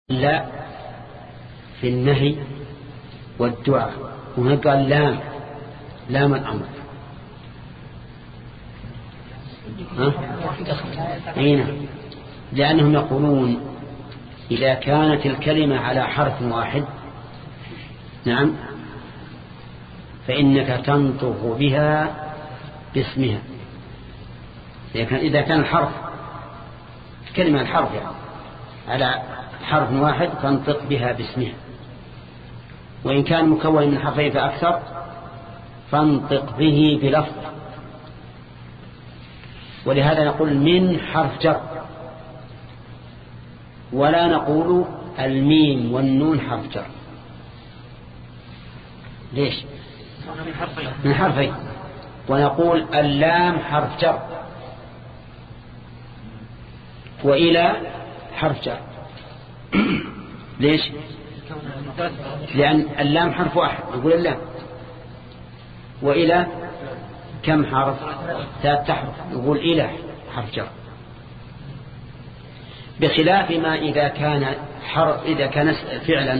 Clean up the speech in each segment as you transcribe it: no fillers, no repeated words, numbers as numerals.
لا في النهي والدعاء، وهنا قال لام الأمر. أين؟ لأنهم يقولون إذا كانت الكلمة على حرف واحد نعم فإنك تنطق بها باسمها. إذا كان الحرف كلمة الحرف يعني على حرف واحد تنطق بها باسمها، وإن كان مكون من حرفين فأكثر فانطق به بلفظ. ولهذا نقول من حرف جر، ولا نقول الميم والنون حرف جر. ليش؟ من حرفين. ونقول اللام حرف جر وإلى حرف جر. ليش؟ لأن اللام حرف واحد نقول اللام، وإلى كم حرف؟ 3 حرف نقول إلى حرف جر. بخلاف ما إذا كان فعلا،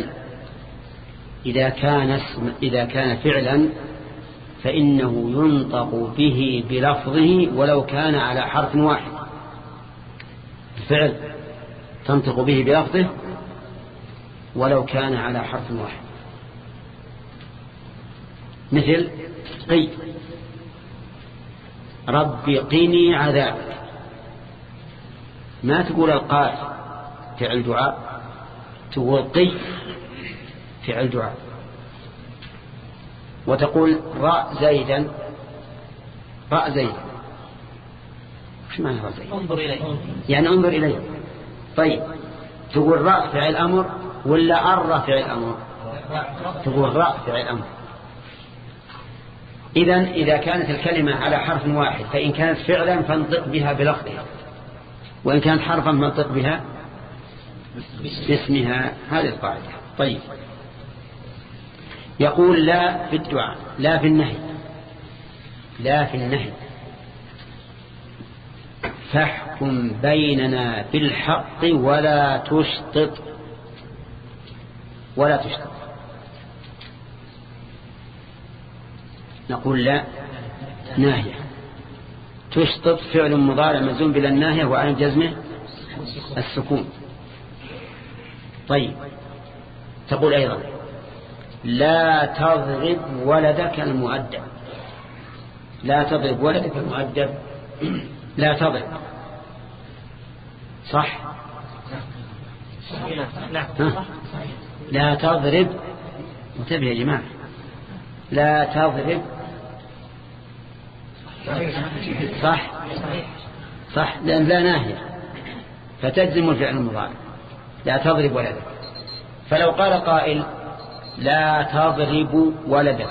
إذا كان فعلا فإنه ينطق به بلفظه ولو كان على حرف واحد. الفعل تنطق به بلفظه ولو كان على حرف واحد، مثل قي، رب قني عذابك. ما تقول القاف فعل دعاء، تقول قي فعل دعاء. وتقول راء زيدا، راء زيدا، وش معنى راء زيدا؟ انظر إليه، يعني انظر إليه. طيب تقول راء فعل أمر ولا أر فعل أمر؟ تقول راء فعل أمر. إذا كانت الكلمة على حرف واحد فإن كانت فعلا فانطق بها بلفظها، وإن كانت حرفا فانطق بها باسمها. هذه القاعدة. طيب يقول لا في الدعاء، لا في النهي، لا في النهي فاحكم بيننا بالحق ولا تشطط، ولا تشطط. نقول لا ناهية، تشطط فعل مضارع مجزوم بلا الناهية وعلى جزمه السكون. طيب تقول أيضا لا تضرب ولدك المؤدب، لا تضرب ولدك المؤدب، لا تضرب. صح؟ لا تضرب، انتبه يا جماعة، لا تضرب. صح صح، لأن لا ناهية فتجزم الفعل المضارع، لا تضرب ولدك. فلو قال قائل لا تضرب ولدك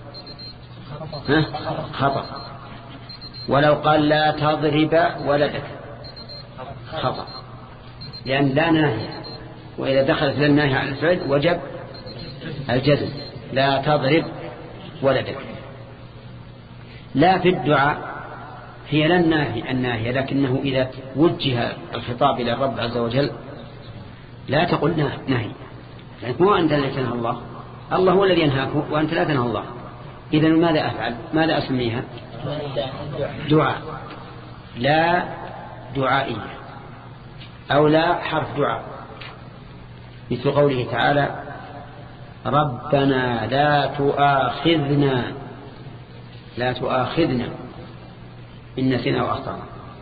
خطأ، ولو قال لا تضرب ولدك خطأ، لأن لا ناهية، وإذا دخلت لا ناهية على الفعل وجب الجزم، لا تضرب ولدك. لا في الدعاء هي لا الناهية، لكنه إذا وجه الخطاب إلى الرب عز وجل لا تقول نهي، لأنك مو أنت الذي تنهى الله، الله هو الذي ينهاك وأنت لا تنهى الله. إذن ماذا أفعل؟ ماذا أسميها؟ دعاء، لا دعائية، أو لا حرف دعاء، مثل قوله تعالى ربنا لا تؤاخذنا إن نسينا وأخطأنا.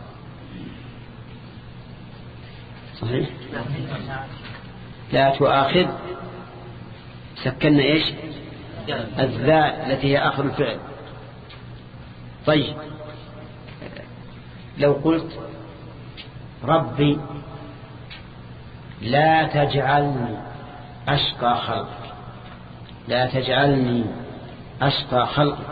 صحيح؟ لا تؤاخذ سكننا إيش؟ الذاء التي هي آخر الفعل. طيب لو قلت ربي لا تجعلني أشقى خلقك، لا تجعلني أشقى خلقك.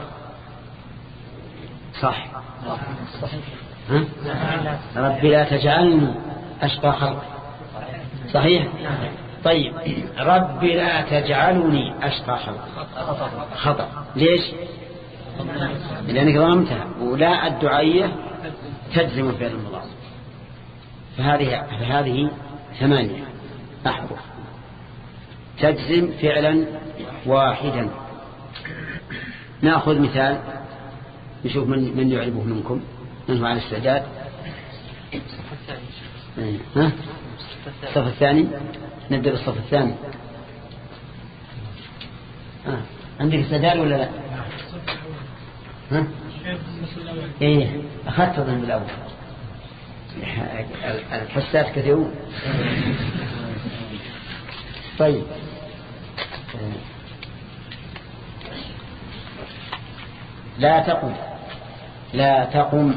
صح؟ ها؟ ربي لا تجعلني أشقى خلقك. صحيح؟ طيب ربي لا تجعلني أشقى خلقك خطأ. ليش؟ لأنك ظلمتها، ولا الدعائية تجزم الفعل المضارع. فهذه 8. أحرف تجزم فعلا واحدا. نأخذ مثال نشوف من يعربه منكم، من هو على الاستعداد. ها؟ الصف الثاني، نبدأ بالصف الثاني. عندك استعداد ولا لا؟ ها؟ ايه أخذت ظن بالأول، الحسات كثيرون. طيب لا تقم، لا تقم.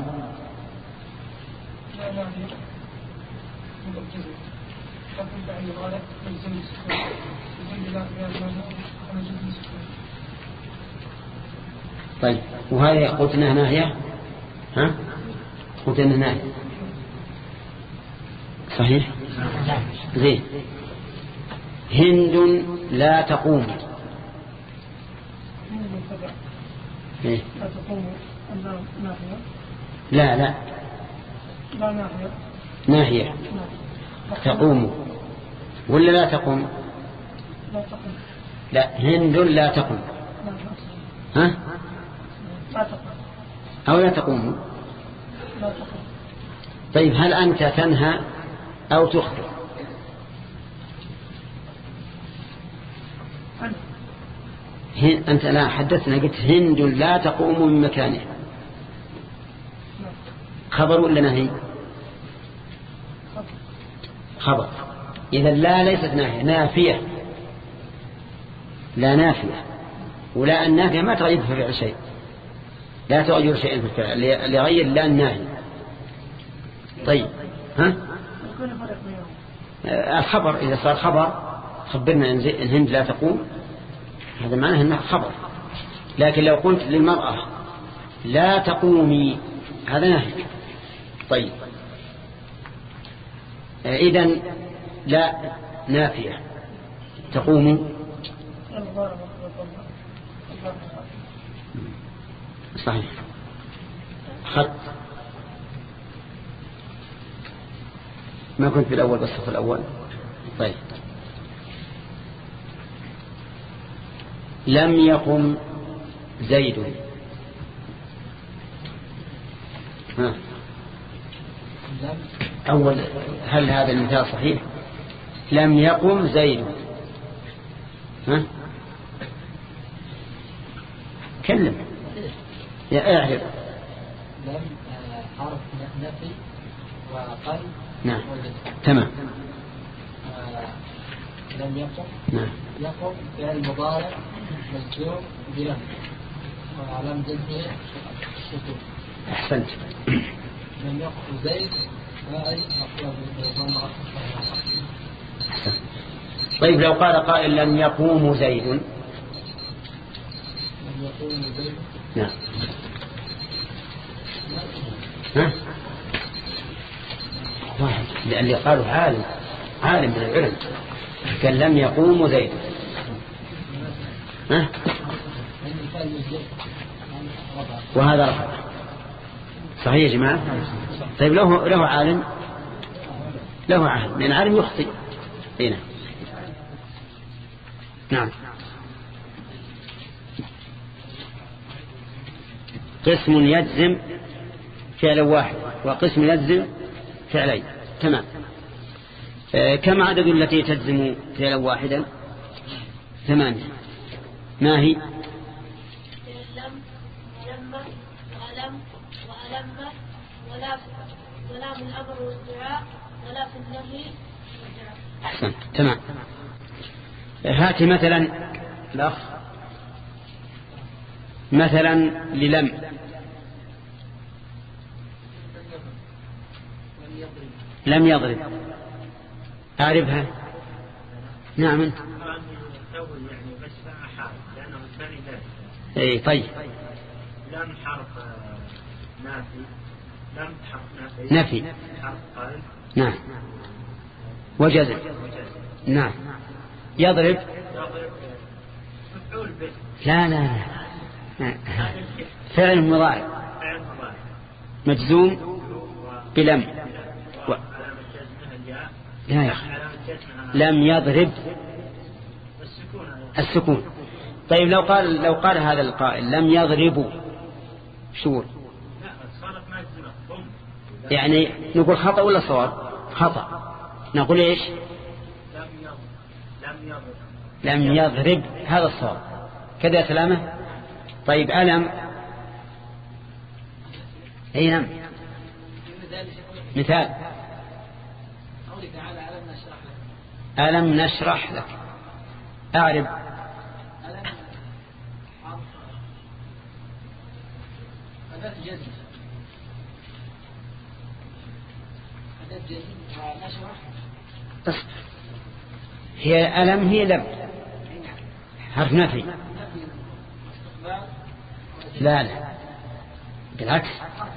طيب وهذه قلت انها ناهية. ها؟ قلت انها ناهية صحيح. زين. هند لا تقوم. إيه؟ لا لا ناهية تقوم ولا لا تقوم؟ لا هند لا تقوم. ها؟ أو لا تقوم. طيب هل أنت تنهى أو تخبر؟ أنت لا حدثنا قلت هند لا تقوم من مكانها، خبر ولا نهي؟ خبر. إذا لا ليست ناهية، نافية. لا نافية، ولا النافية ما تغير في فعل شيء، لا تغير شيئا في الفعل لغير لا الناهي. طيب ها؟ الخبر إذا صار خبر خبرنا إن هند لا تقوم، هذا معناه أنه خبر. لكن لو قلت للمرأة لا تقومي هذا نهي. طيب إذن لا نافية تقوم صحيح. خط ما كنت بالأول بالصف الأول. طيب لم يقم زيد. ها. أول هل هذا المثال صحيح؟ لم يقم زيد. ها؟ كلم يا أعرف. لم حرف نفي وقل. نعم تمام. لم يقم. نعم. يقم فعل مضارع مجزوم بلم وعلم جزمه السكون. أحسنت. لم يقم زيد فاعل مفعول بالضمة. طيب لو قال قائل لم يقوم زيد. لم يقوم زيد. نعم. ها؟ واحد لأن قالوا عالم من العلم قال لم يقوم زيد. ها؟ وهذا رفع صحيح يا جماعة. طيب له عالم، له عالم لأن عالم يخطئ. هنا نعم. قسم يجزم فعل واحد وقسم يجزم فعلين. تمام. كم عدد التي تجزم فعلا واحدا؟ 8. ما هي؟ لم ولم وألم وألم ولا في الأمر والدعاء ولا في النهي والدعاء. أحسن تمام. هات مثلا الأخ مثلا للم. لم يضرب أعرفها. نعم أنت. اي طيب. لم حرف نافي. لم حرف نفي. حرف قال. نعم. وجزم. نعم. يضرب. مفعول به. لا فعل مضارع مجزوم بلم. لا يا أخي لم يضرب السكون. طيب لو قال هذا القائل لم يضربوا شو يعني نقول خطأ ولا صواب؟ خطأ. نقول إيش؟ لم يضرب هذا الصواب كذا سلامة. طيب ألم أي نعم مثال ألم نشرح لك أعرب هي ألم هي لم حرف نفي لا بالعكس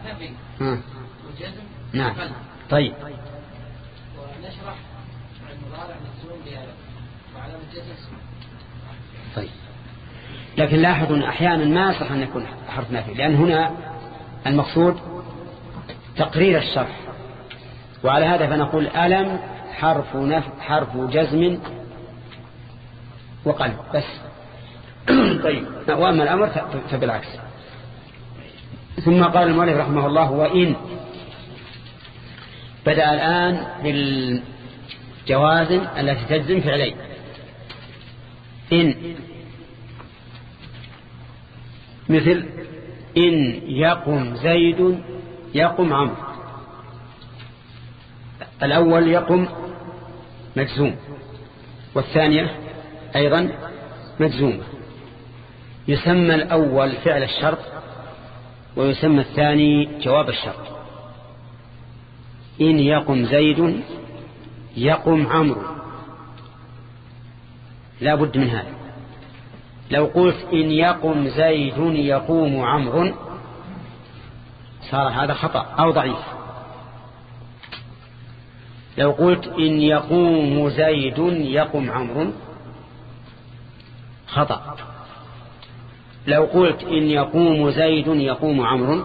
نعم. طيب ونشرح المضارع مجزوم بألم وعلامة جزم. طيب لكن لاحظوا أحيانا ما يصح أن يكون حرف نفي لأن هنا المقصود تقرير الشرح، وعلى هذا فنقول ألم حرف جزم وقلب بس. طيب وأما الأمر فبالعكس. ثم قال المؤلف رحمه الله وإن بدأ الآن بالجوازم التي تجزم فعلين. إن مثل إن يقم زيد يقم عمرو. الأول يقم مجزوم والثانية أيضا مجزومة. يسمى الأول فعل الشرط ويسمى الثاني جواب الشرط. إن يقم زيد يقم عمرو لا بد من هذا. لو قلت إن يقم زيد يقوم عمرو صار هذا خطأ أو ضعيف. لو قلت إن يقوم زيد يقم عمرو خطأ. لو قلت إن يقوم زيد يقوم عمرو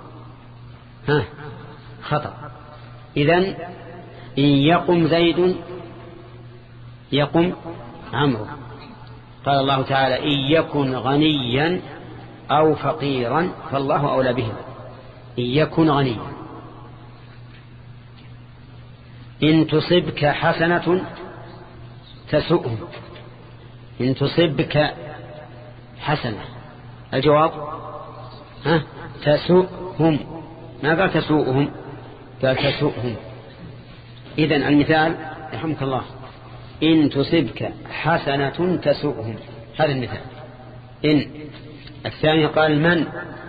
خطأ. إذن إن يقم زيد يقم عمرو. قال الله تعالى إن يكن غنيا أو فقيرا فالله أولى به. إن يكن غنيا. إن تصبك حسنة تسؤهم. إن تصبك حسنة الجواب تسؤهم. ما قال تسؤهم قال تسؤهم. إذن المثال رحمك الله إن تصبك حسنة تسؤهم هذا المثال. إن الثاني قال من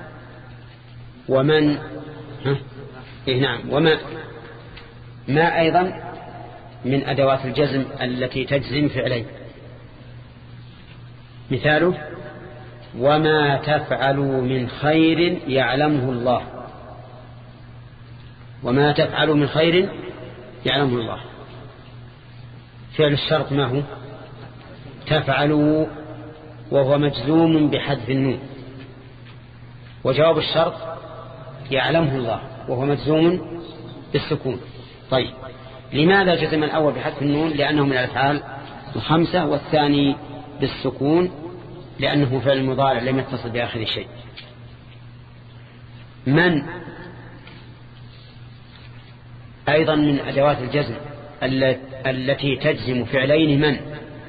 ومن نعم وما. ما أيضا من أدوات الجزم التي تجزم فعلين. مثاله وما تفعلوا من خير يعلمه الله. وما تفعلوا من خير يعلمه الله. فعل الشرط ما هو؟ تفعلوا وهو مجزوم بحذف النون. وجواب الشرط يعلمه الله وهو مجزوم بالسكون. طيب لماذا جزم الأول بحذف النون؟ لأنه من الأفعال الخمسة، والثاني بالسكون لأنه فعل مضارع لم يتصل بآخر شيء. من أيضا من أدوات الجزم التي تجزم فعلين من،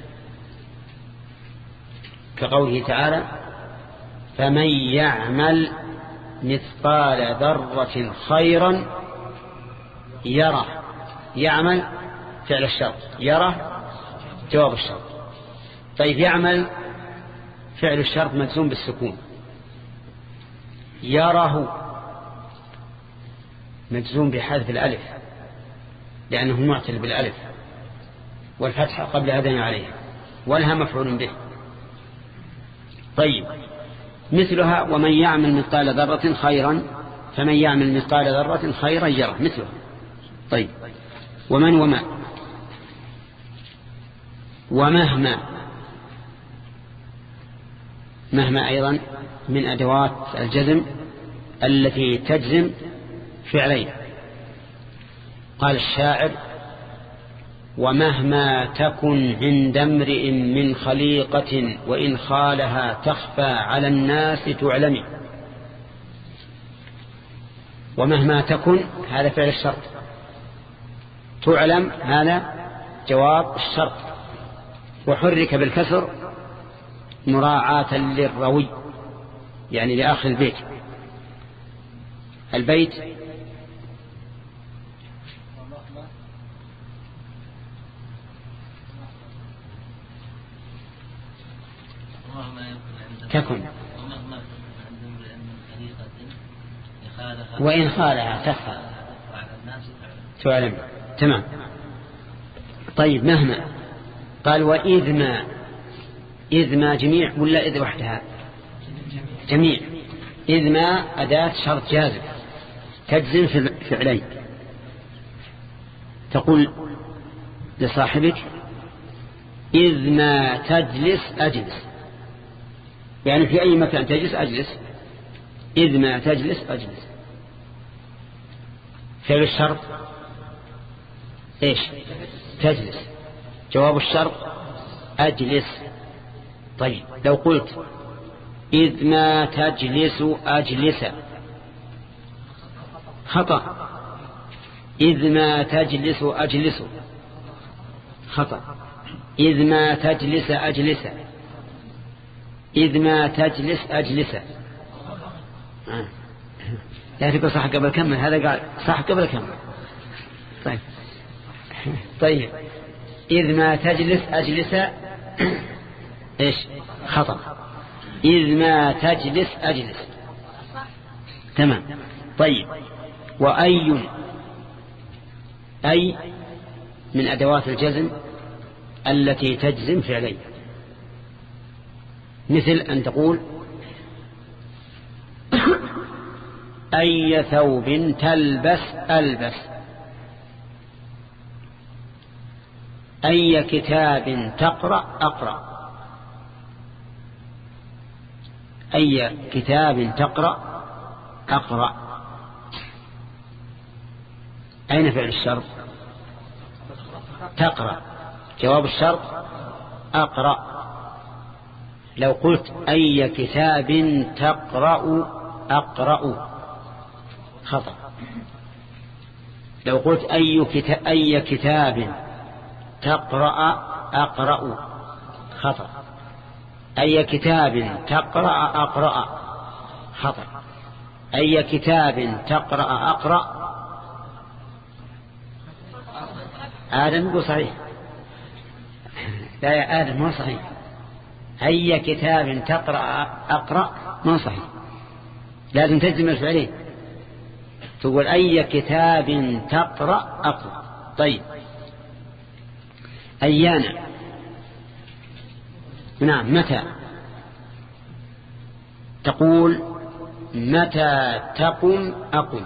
كقوله تعالى فمن يعمل مثقال ذرة خيرا يره. يعمل فعل الشرط، يره جواب الشرط. طيب يعمل فعل الشرط مجزوم بالسكون، يره مجزوم بحذف الألف لأنه معتل بالألف والفتحة قبل أذن عليها والها مفعول به. طيب مثلها ومن يعمل مثقال ذرة خيرا فمن يعمل مثقال ذرة خيرا يره مثلها. طيب ومن وما ومهما. مهما أيضا من أدوات الجزم التي تجزم فعلين. قال الشاعر ومهما تكن عند امرئ من خليقة وإن خالها تخفى على الناس تعلمي. ومهما تكن هذا فعل الشرط، تعلم هذا جواب الشرط، وحرك بالكسر مراعاة للروي يعني لآخر البيت. البيت تكن وإن خالها تخفى تعلم. تمام. طيب مهما قال وإذ ما، إذ ما جميع ولا إذ وحدها؟ جميع. إذ ما أداة شرط جازم تجزم في فعلين. تقول لصاحبك إذ ما تجلس أجلس، يعني في أي مكان تجلس أجلس. إذ ما تجلس أجلس. فعل الشرط إيش؟ تجلس. جواب الشرط أجلس. طيب لو قلت إذ ما تجلس أجلس خطأ. إذ ما تجلس أجلس خطأ. إذ ما تجلس أجلس. إذ ما تجلس أجلس. لا تقول صح قبل كمل، هذا قال صح قبل كمل. طيب إذ ما تجلس أجلس إيش؟ خطأ. إذ ما تجلس أجلس. تمام. طيب وأي، أي من أدوات الجزم التي تجزم فعلين، مثل أن تقول أي ثوب تلبس ألبس. أي كتاب تقرأ أقرأ. أي كتاب تقرأ أقرأ. أين فعل الشرط؟ تقرأ. جواب الشرط أقرأ. لو قلت أي كتاب تقرأ أقرأ خطأ. لو قلت أي كتاب تقرأ أقرأ خطأ. أي كتاب تقرأ أقرأ خطأ. أي كتاب تقرأ أقرأ. آدم يقول صحيح. لا يا آدم ما صحيح. أي كتاب تقرأ أقرأ ما صحيح، لازم تجزم الفعلين. تقول أي كتاب تقرأ أقرأ. طيب أيانا، نعم متى. تقول متى تقم أقم.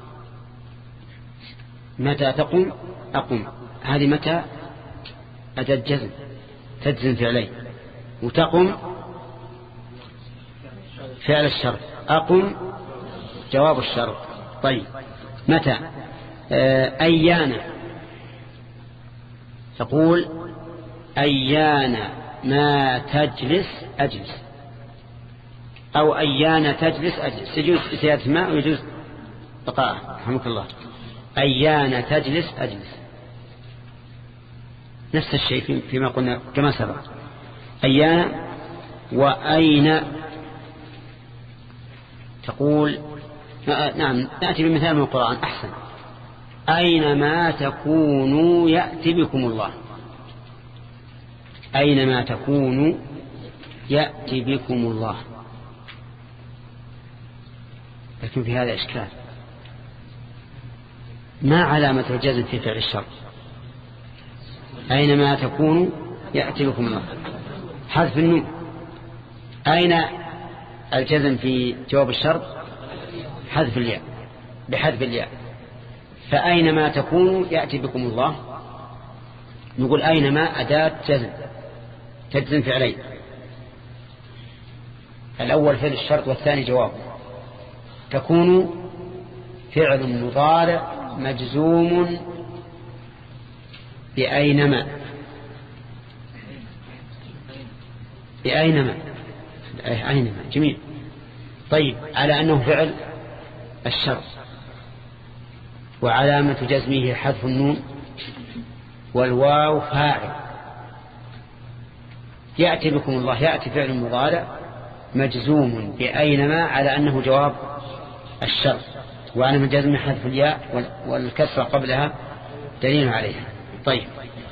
متى تقم أقم. هذه متى أداة جزم تجزم فعلين، وتقم فعل الشرط، أقم جواب الشرط. طيب متى أيانا. تقول أيانا ما تجلس أجلس، أو أيانا تجلس أجلس. يجوز زيادة ما ويجوز بقاء. رحمك الله. أيانا تجلس أجلس نفس الشيء فيما قلنا كما سبق. أيانا. وأين. تقول نعم نأتي بمثال من القرآن أحسن. أينما تكونوا يأتي بكم الله. أينما تكونوا يأتي بكم الله. لكن في هذا إشكال. ما علامة الجزم في فعل الشرط؟ أينما تكونوا يأتي بكم الله، حذف النون. أين الجزم في جواب الشرط؟ حذف الياء، بحذف الياء. فأينما تكونوا يأتي بكم الله. نقول أينما أداة جزم تجزم فعلين، الأول فعل الشرط والثاني جواب. تكون فعل مضارع مجزوم بأينما أينما جميل. طيب على أنه فعل الشرط، وعلامة جزمه حذف النون والواو فاعل. يأتي بكم الله، يأتي فعل مضارع مجزوم بأينما على أنه جواب الشرط، وعلامة جزمه حذف الياء والكسرة قبلها دليل عليها. طيب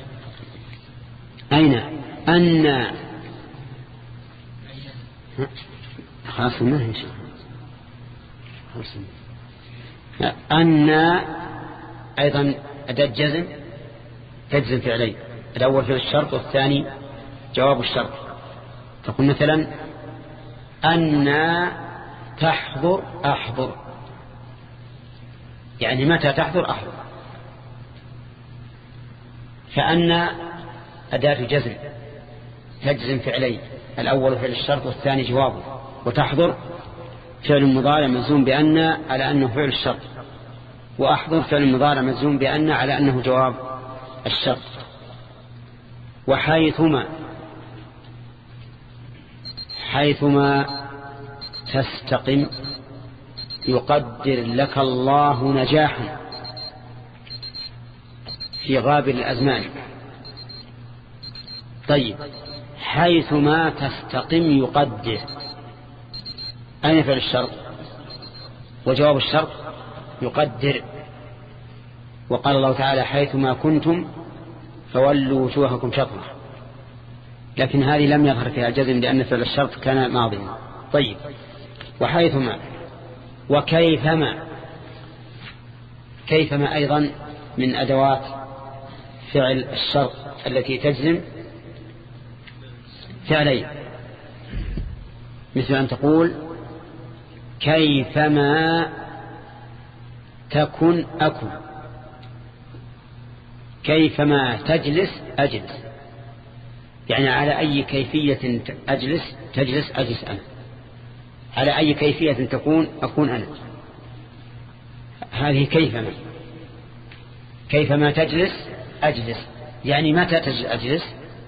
أين أن خلاص ما هي أن أيضا أداة جزم تجزم فعلين، الأول فعل الشرط والثاني جواب الشرط. تقول مثلا أن تحضر أحضر، يعني متى تحضر أحضر. فأن أداة جزم تجزم فعلين، الأول فعل الشرط والثاني جوابه. وتحضر فعل مضارع مجزوم بأن على أنه فعل الشرط، وأحضر فعل مضارع مجزوم بأن على أنه جواب الشرط. وحيثما تستقم يقدر لك الله نجاحا في غابر الأزمان. طيب حيثما تستقم يقدر، أين فعل الشرط؟ وجواب الشرط يقدر. وقال الله تعالى حيثما كنتم فولوا وجوهكم شطرة، لكن هذه لم يظهر فيها جزم لأن فعل الشرط كان ماضيا. طيب وحيثما وكيفما، كيفما أيضا من أدوات فعل الشرط التي تجزم فعلين، مثل أن تقول كيفما تكن أكن، كيفما تجلس أجلس، يعني على أي كيفية تجلس أجلس أنا، على أي كيفية تكون أكون أنا. هذه كيفما تجلس أجلس، يعني متى تجلس أجلس؟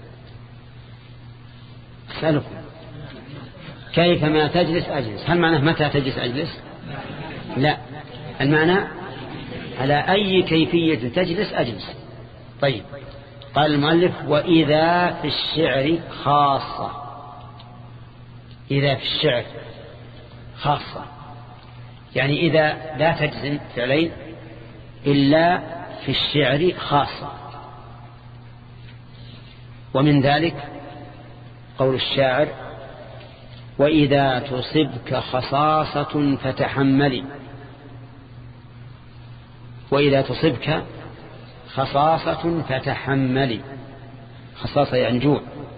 أسألكم كيفما تجلس أجلس، هل معناه متى تجلس أجلس؟ لا، المعنى على أي كيفية تجلس أجلس. طيب قال المؤلف وإذا في الشعر خاصة، إذا في الشعر خاصة يعني إذا لا تجزم فعلين إلا في الشعر خاصة. ومن ذلك قول الشاعر وإذا تصبك خصاصة فتحملي، وإذا تصبك خصاصة فتحملي، خصاصة يعني جوع.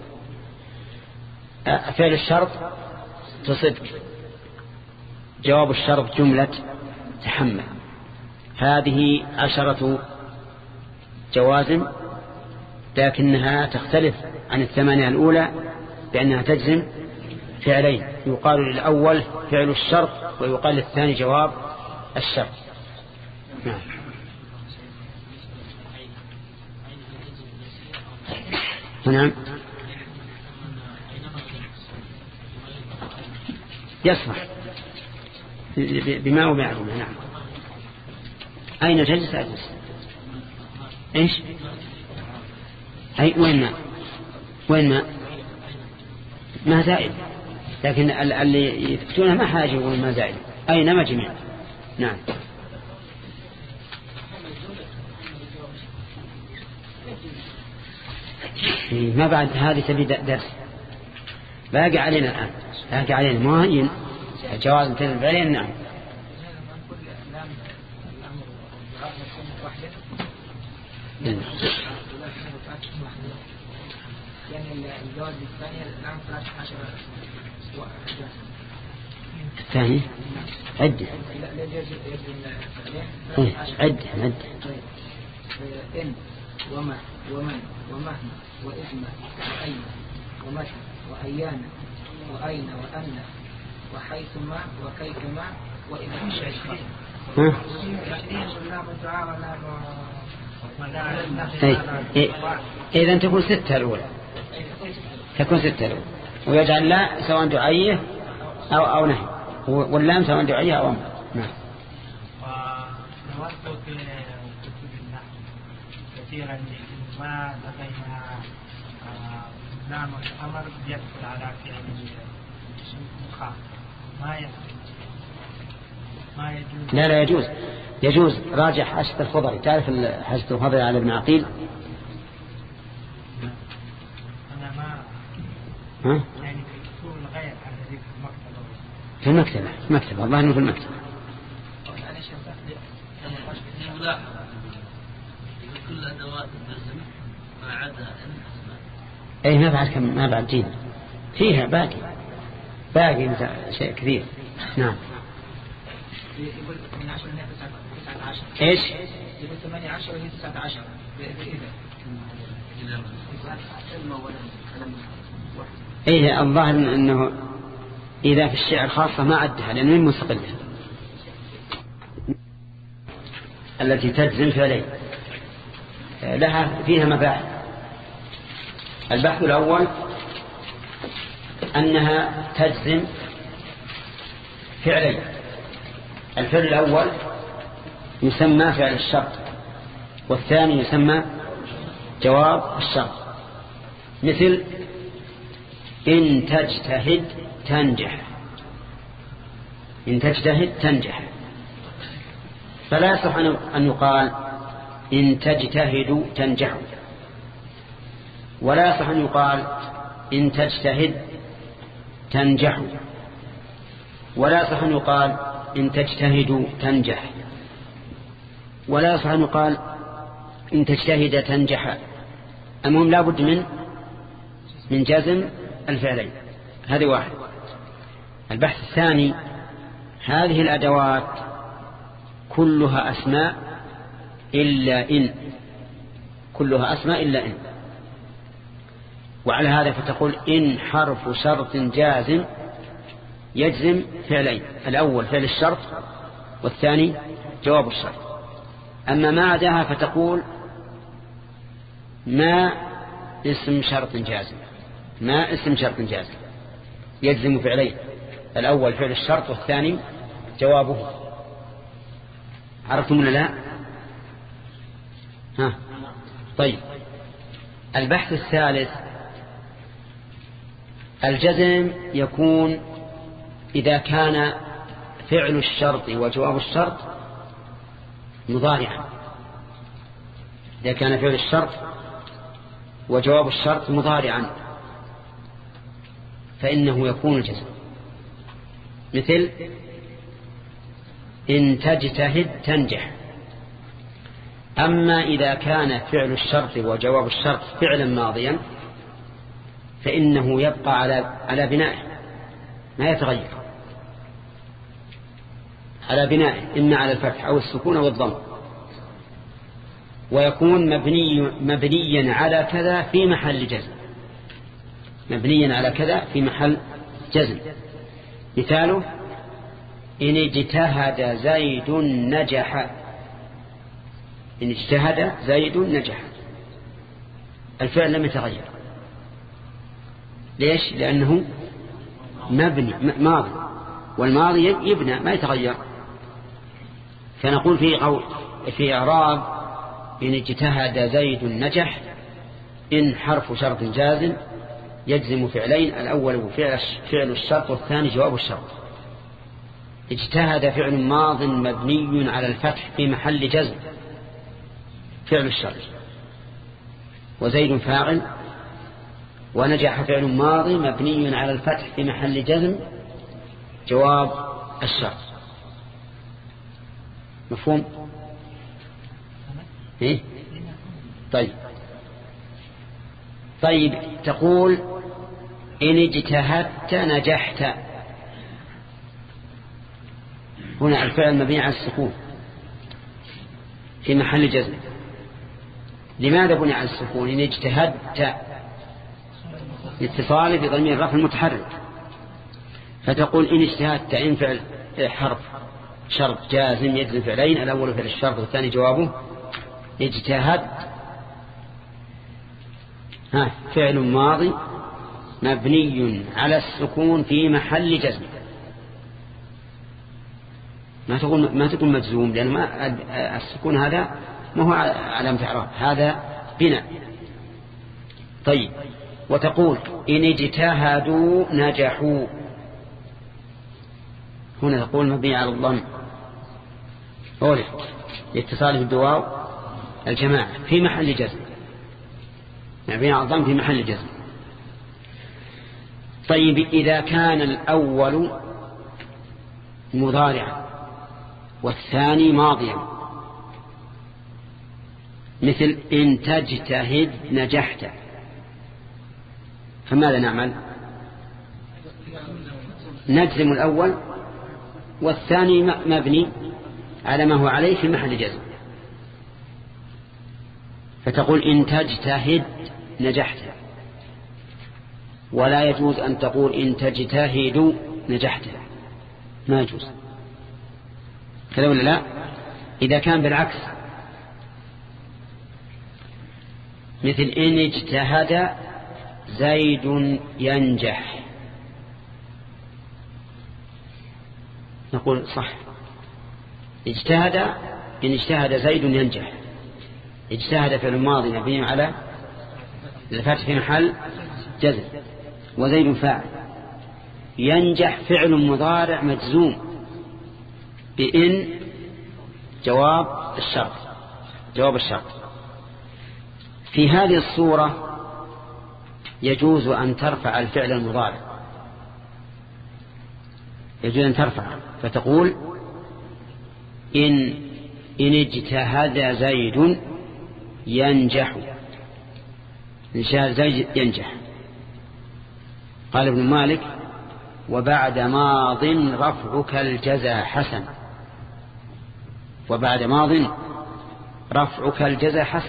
فعل الشرط تصبك، جواب الشرط جملة تحمل. هذه 10 جوازم، لكنها تختلف عن 8 الأولى بأنها تجزم فعلين، يقال للأول فعل الشرط ويقال للثاني جواب الشرط. نعم. نعم يصلح بما ومعلومة. نعم. أين جلس أجلس؟ إيش؟ أي وين ما زائد، لكن اللي يثبتونها ما حاجة يقولون ما زائد، أين جميع. نعم. ما بعد هذه تبي درس باقي علينا الآن، باقي علينا معين جواز مثل فعلين. نعم. الثاني عد إن وما ومن ومهما وإثم وأين ومتى وأيان وأين وأن وحيثما وكيفما وإذا إذن تكون 6 الأولى، تكون 6 الأولى، ويجعل لا سواء دعائية أو نهي، واللام سواء دعائية أو أمر. نعم. ونوثق كتب النحو كثيرا ما لدينا لام الأمر يدخل على فعل مخاف ما يجوز. لا يجوز، يجوز. راجع حاشية الخضري، تعرف حاشية الخضري على ابن عقيل؟ أنا ما ها؟ يعني في كتب الغير الذي في المكتبة، في المكتبة، والله إنه في المكتبة. كل أدوات الجزم ما عدا أي ما بعد جيد فيها باقي شيء كثير. نعم. يقول من 10 إلى 19. إيش؟ يقول 18 إلى 19. إيه الظاهر إنه إذا في الشعر خاصة ما عدها لأنه من مستقلة التي تجزم فعليه لها فيها مباحث. البحث الأول أنها تجزم فعلين. الفعل الأول يسمى فعل الشرط، والثاني يسمى جواب الشرط. مثل إن تجتهد تنجح، إن تجتهد تنجح، فلا يصح أن يقال إن تجتهد تنجح، ولا يصح أن يقال إن تجتهد تنجح، ولا يصح أن يقال إن تجتهد تنجح، ولا يصح أن يقال إن تجتهد تنجح. المهم لا بد من جزم الفعلين. هذه واحد. البحث الثاني هذه الأدوات كلها أسماء إلا إن، كلها أسماء إلا إن. وعلى هذا فتقول إن حرف شرط جازم يجزم فعلين، الأول فعل الشرط والثاني جواب الشرط. أما ما عداها فتقول ما اسم شرط جازم، ما اسم شرط جازم يجزم فعلين، الأول فعل الشرط والثاني جوابه. عرفتم ولا لا؟ ها طيب. البحث الثالث الجزم يكون إذا كان فعل الشرط وجواب الشرط مضارعا. إذا كان فعل الشرط وجواب الشرط مضارعا فإنه يكون الجزم. مثل إن تجتهد تنجح. أما إذا كان فعل الشرط وجواب الشرط فعلا ماضيا فإنه يبقى على بنائه، ما يتغير على بنائه، إما على الفتح أو السكون أو الضم، ويكون مبنيا على كذا في محل جزم، مبنيا على كذا في محل جزم. مثاله إن اجتهد زيد نجح، إن اجتهد زيد نجح، الفعل لم يتغير. ليش؟ لأنه مبني ماضي، والماضي يبنى ما يتغير. فنقول في إعراب إن اجتهد زيد نجح إن حرف شرط جازم يجزم فعلين، الأول فعل الشرط والثاني جواب الشرط. اجتهد فعل ماض مبني على الفتح في محل جزم فعل الشرط، وزيد فاعل، ونجح فعل ماضي مبني على الفتح في محل جزم جواب الشرط. مفهوم؟ إيه؟ طيب تقول إن اجتهدت نجحت، هنا الفعل مبني على السكون في محل جزم. لماذا بني على السكون؟ إن اجتهدت اتصال بضمير الرفع المتحرك، فتقول إن اجتهدت إن فعل حرف شرط جازم يجزم فعلين، الأول فعل الشرط والثاني جوابه اجتهد فعل ماضي مبني على السكون في محل جزم. ما تقول مجزوم، لأن السكون هذا ما هو علامة إعراب، هذا بناء. طيب، وتقول إن اجتهدوا نجحوا، هنا تقول مبني على الضم أوله لاتصاله بالواو الجماعة في محل جزم، مبني على الضم في محل جزم. طيب، إذا كان الأول مضارعا والثاني ماضيا، مثل إن تجتهد نجحت، فماذا نعمل؟ نجزم الأول والثاني مبني على ما هو عليه في محل جزم، فتقول إن تجتهد نجحت، ولا يجوز أن تقول إن تجتهد نجحت، ما يجوز كذا ولا لا؟ إذا كان بالعكس، مثل إن اجتهد زيد ينجح، نقول صح، اجتهد، إن اجتهد زيد ينجح، اجتهد فعل ماضي مبني على الفتح في محل جزم وزيد فاعل، ينجح فعل مضارع مجزوم بإن جواب الشرط. في هذه الصورة يجوز أن ترفع الفعل المضارع، يجوز أن ترفع، فتقول إن اجتهد زيد ينجح، إن اجتهد زيد ينجح. قال ابن مالك: وبعد ماض رفعك الجزاء حسن، وبعد ماض رفعك الجزاء حسن.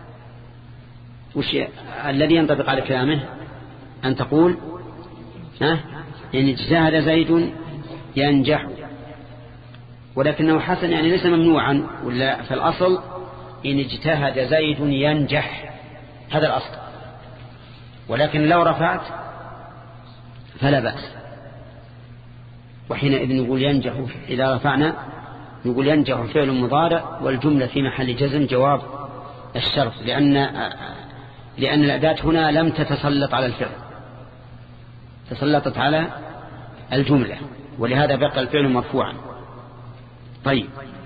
وش الذي ينطبق على كلامه؟ أن تقول إن اجتهد زيد ينجح، ولكنه حسن يعني ليس ممنوعا، ولا في الأصل إن اجتهد زيد ينجح، هذا الأصل، ولكن لو رفعت فلا بأس. وحينئذ نقول ينجح، إذا رفعنا نقول ينجح فعل مضارع والجملة في محل جزم جواب الشرط، لأن الأداة هنا لم تتسلط على الفعل، تسلطت على الجملة، ولهذا بقى الفعل مرفوعا. طيب،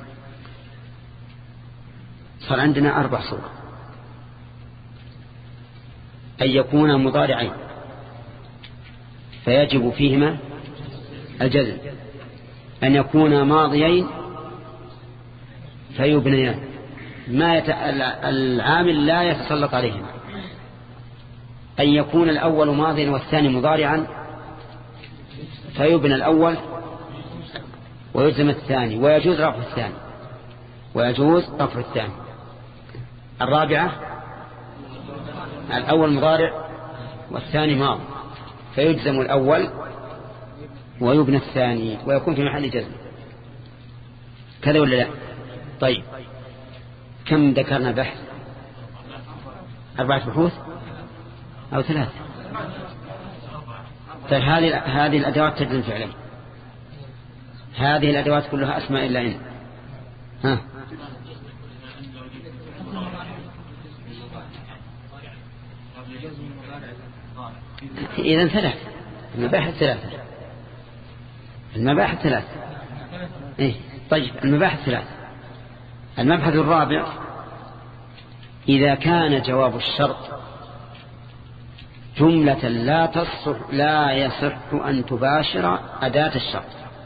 صار عندنا 4 صور: أن يكون مضارعين فيجب فيهما الجزم، أن يكون ماضيين فيبنيان، العامل لا يتسلط عليهما، أن يكون الأول ماضيا والثاني مضارعا فيبنى الأول ويلزم الثاني، ويجوز رفع الثاني. الرابعة: الأول مضارع والثاني ماضي فيجزم الأول ويبنى الثاني ويكون في محل جزم، كذا ولا لا؟ طيب، كم ذكرنا بحث؟ 4 بحوث أو 3؟ طيب، هذه الأدوات تجزم فعلا، هذه الأدوات كلها أسماء إلا إن. إذن 3 المباحث 3. طيب، المباحث 3. المبحث الرابع: إذا كان جواب الشرط جملة لا يصح أن تباشر أداة الشرط.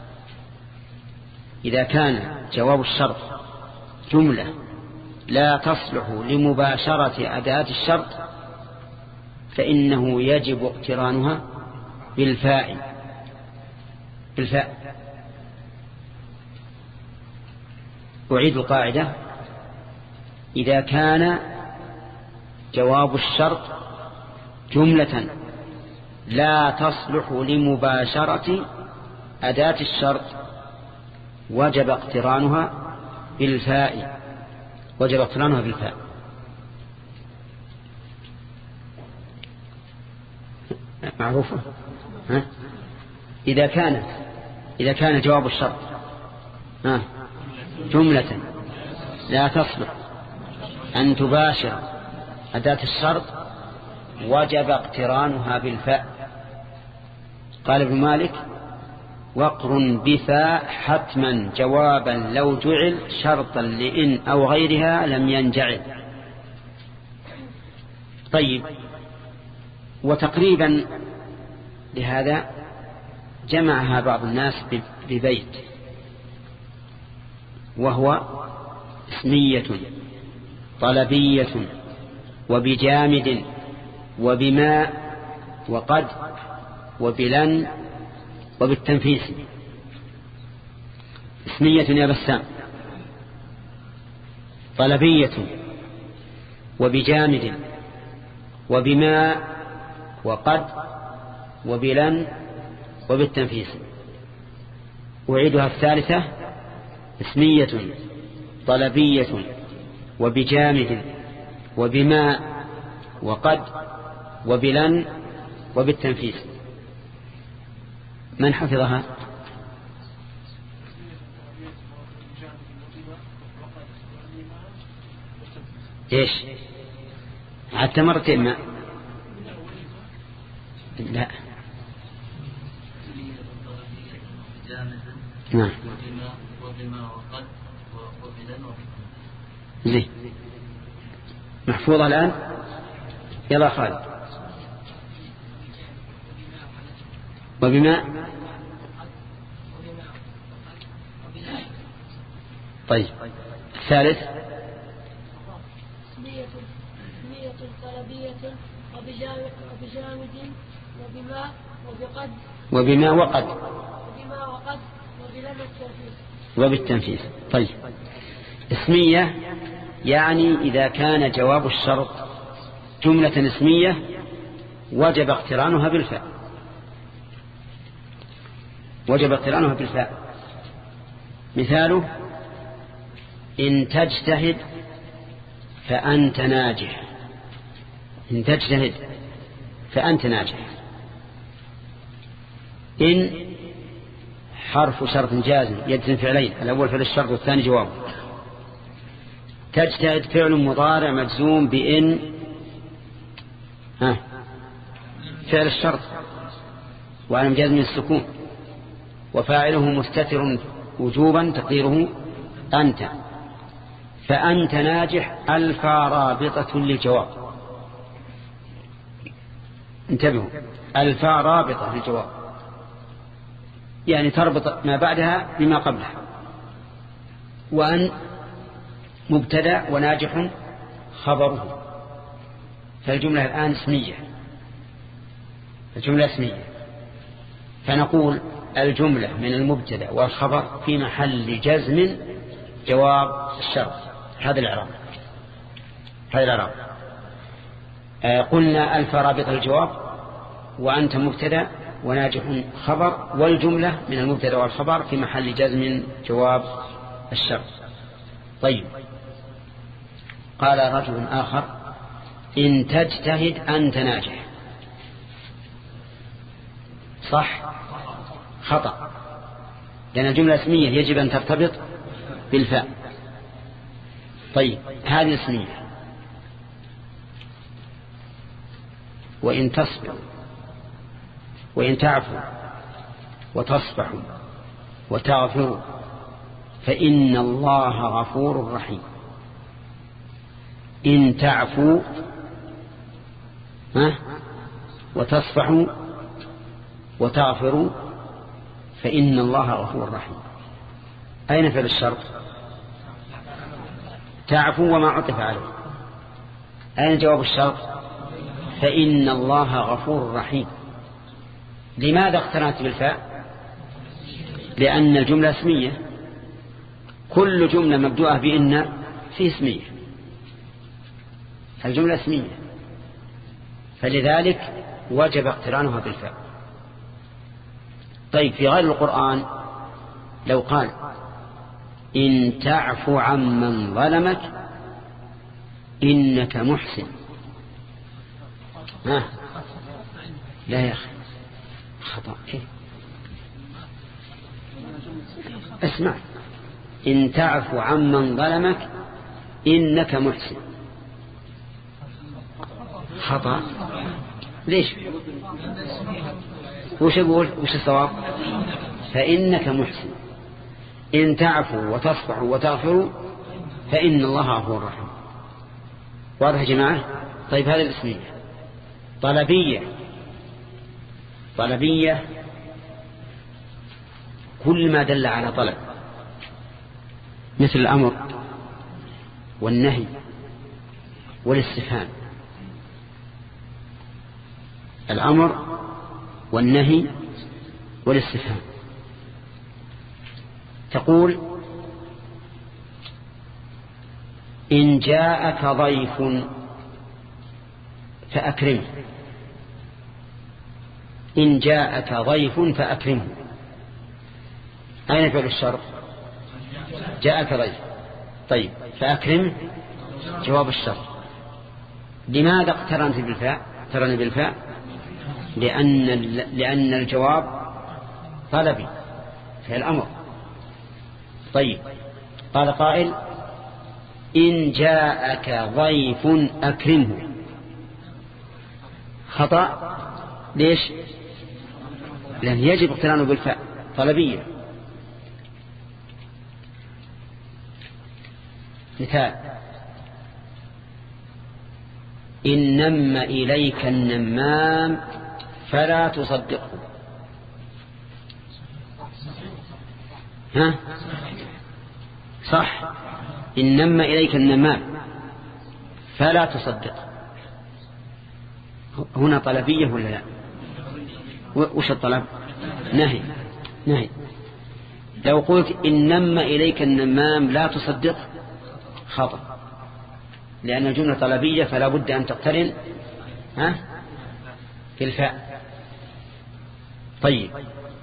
إذا كان جواب الشرط جملة لا تصلح لمباشرة أداة الشرط فإنه يجب اقترانها بالفاء. أعيد القاعدة: إذا كان جواب الشرط جملة لا تصلح لمباشرة أداة الشرط وجب اقترانها بالفاء، وجب اقترانها بالفاء. معروفة. إذا كان جواب الشرط جملة لا تصلح أن تباشر أداة الشرط وجب اقترانها بالفاء. قال ابن مالك: واقرن بفاء حتما جوابا لو جعل شرطا لإن أو غيرها لم ينجعل. طيب، وتقريبا لهذا جمعها بعض الناس ببيت، وهو اسمية طلبية وبجامد وبما وقد وبلن وبالتنفيس. اسمية يا بسام، طلبية وبجامد وبما وقد وبلن وبالتنفيس. أعيدها الثالثة: اسمية طلبية وبجامد وبما وقد وبلن وبالتنفيس. من حفظها؟ ايش؟ حتى مرتين ما لا نعم وبما وقد وبلن زين محفوظة الآن. يلا خالد. وبما طيب. الثالث: اسمية طلبية وبجامد وبما وبقد وبما وقد وبلن التنفيذ وبالتنفيذ. طيب، اسمية يعني إذا كان جواب الشرط جملة اسمية وجب اقترانها بالفاء. مثاله: إن تجتهد فأنت ناجح. إن تجتهد فأنت ناجح. إن حرف شرط جازم يجزم فعلين، الأول فعل الشرط والثاني جوابه. تجتهد فعل مضارع مجزوم بإن فعل الشرط وعلى جزم السكون، وفاعله مستتر وجوبا تقديره أنت. فأنت ناجح ألف رابطة للجواب. انتبهوا، ألف رابطة للجواب يعني تربط ما بعدها بما قبلها. وأن مبتدأ وناجح خبره. فالجملة الآن اسمية، الجملة اسمية، فنقول الجملة من المبتدأ والخبر في محل جزم جواب الشرط. هذا الإعراب. قلنا ألف رابطة الجواب، وأنت مبتدأ وناجح خبر، والجملة من المبتدأ والخبر في محل جزم جواب الشرط. طيب، قال رجل آخر: إن تجتهد أنت ناجح. صح؟ خطأ، لأن الجملة اسمية يجب أن ترتبط بالفاء. طيب، هذه اسمية. وإن تصبر وإن تعفو وتصفحوا وتغفروا فإن الله غفور رحيم. إن تعفوا وتصفحوا وتغفروا فإن الله غفور رحيم. أين فعل الشرط؟ تعفو وما عطف عليه. أين جواب الشرط؟ فإن الله غفور رحيم. لماذا اقترنت بالفاء؟ لأن الجملة اسمية، كل جملة مبدوءة بإن في اسمية، الجملة اسمية، فلذلك وجب اقترانها بالفاء. طيب، في غير القرآن لو قال: إن تعفو عمن ظلمك إنك محسن. لا يا أخي خطأ. اسمع، إن تعفو عمن ظلمك إنك محسن. خطأ. ليش؟ وش أقول؟ وش الصواب؟ فإنك محسن. إن تعفو وتصفح وتغفر فإن الله غفور رحيم. واضح يا جماعة؟ طيب هذه الاسمية. طلبية كل ما دل على طلب، مثل الأمر والنهي والاستفهام. الأمر والنهي والاستفهام. تقول إن جاءك ضيف فأكرمه. إن جاءك ضيف فأكرمه. أين فعل الشرط؟ جاءك ضيف. طيب فأكرمه جواب الشرط. لماذا اقترنت بالفاء؟ اقترن بالفاء لأن الجواب طلبي في الأمر. طيب قال قائل إن جاءك ضيف أكرمه. خطأ. ليش؟ لأن يجب اقترانه بالفاء طلبية. مثال إن نم إليك النمام فلا تصدقه. صح. إن نم إليك النمام فلا تصدقه. هنا طلبية ولا لا؟ وش الطلب؟ نهي. لو قلت إن نم إليك النمام لا تصدقه خطأ، لأن الجملة طلبية فلا بد أن تقترن في الفاء. طيب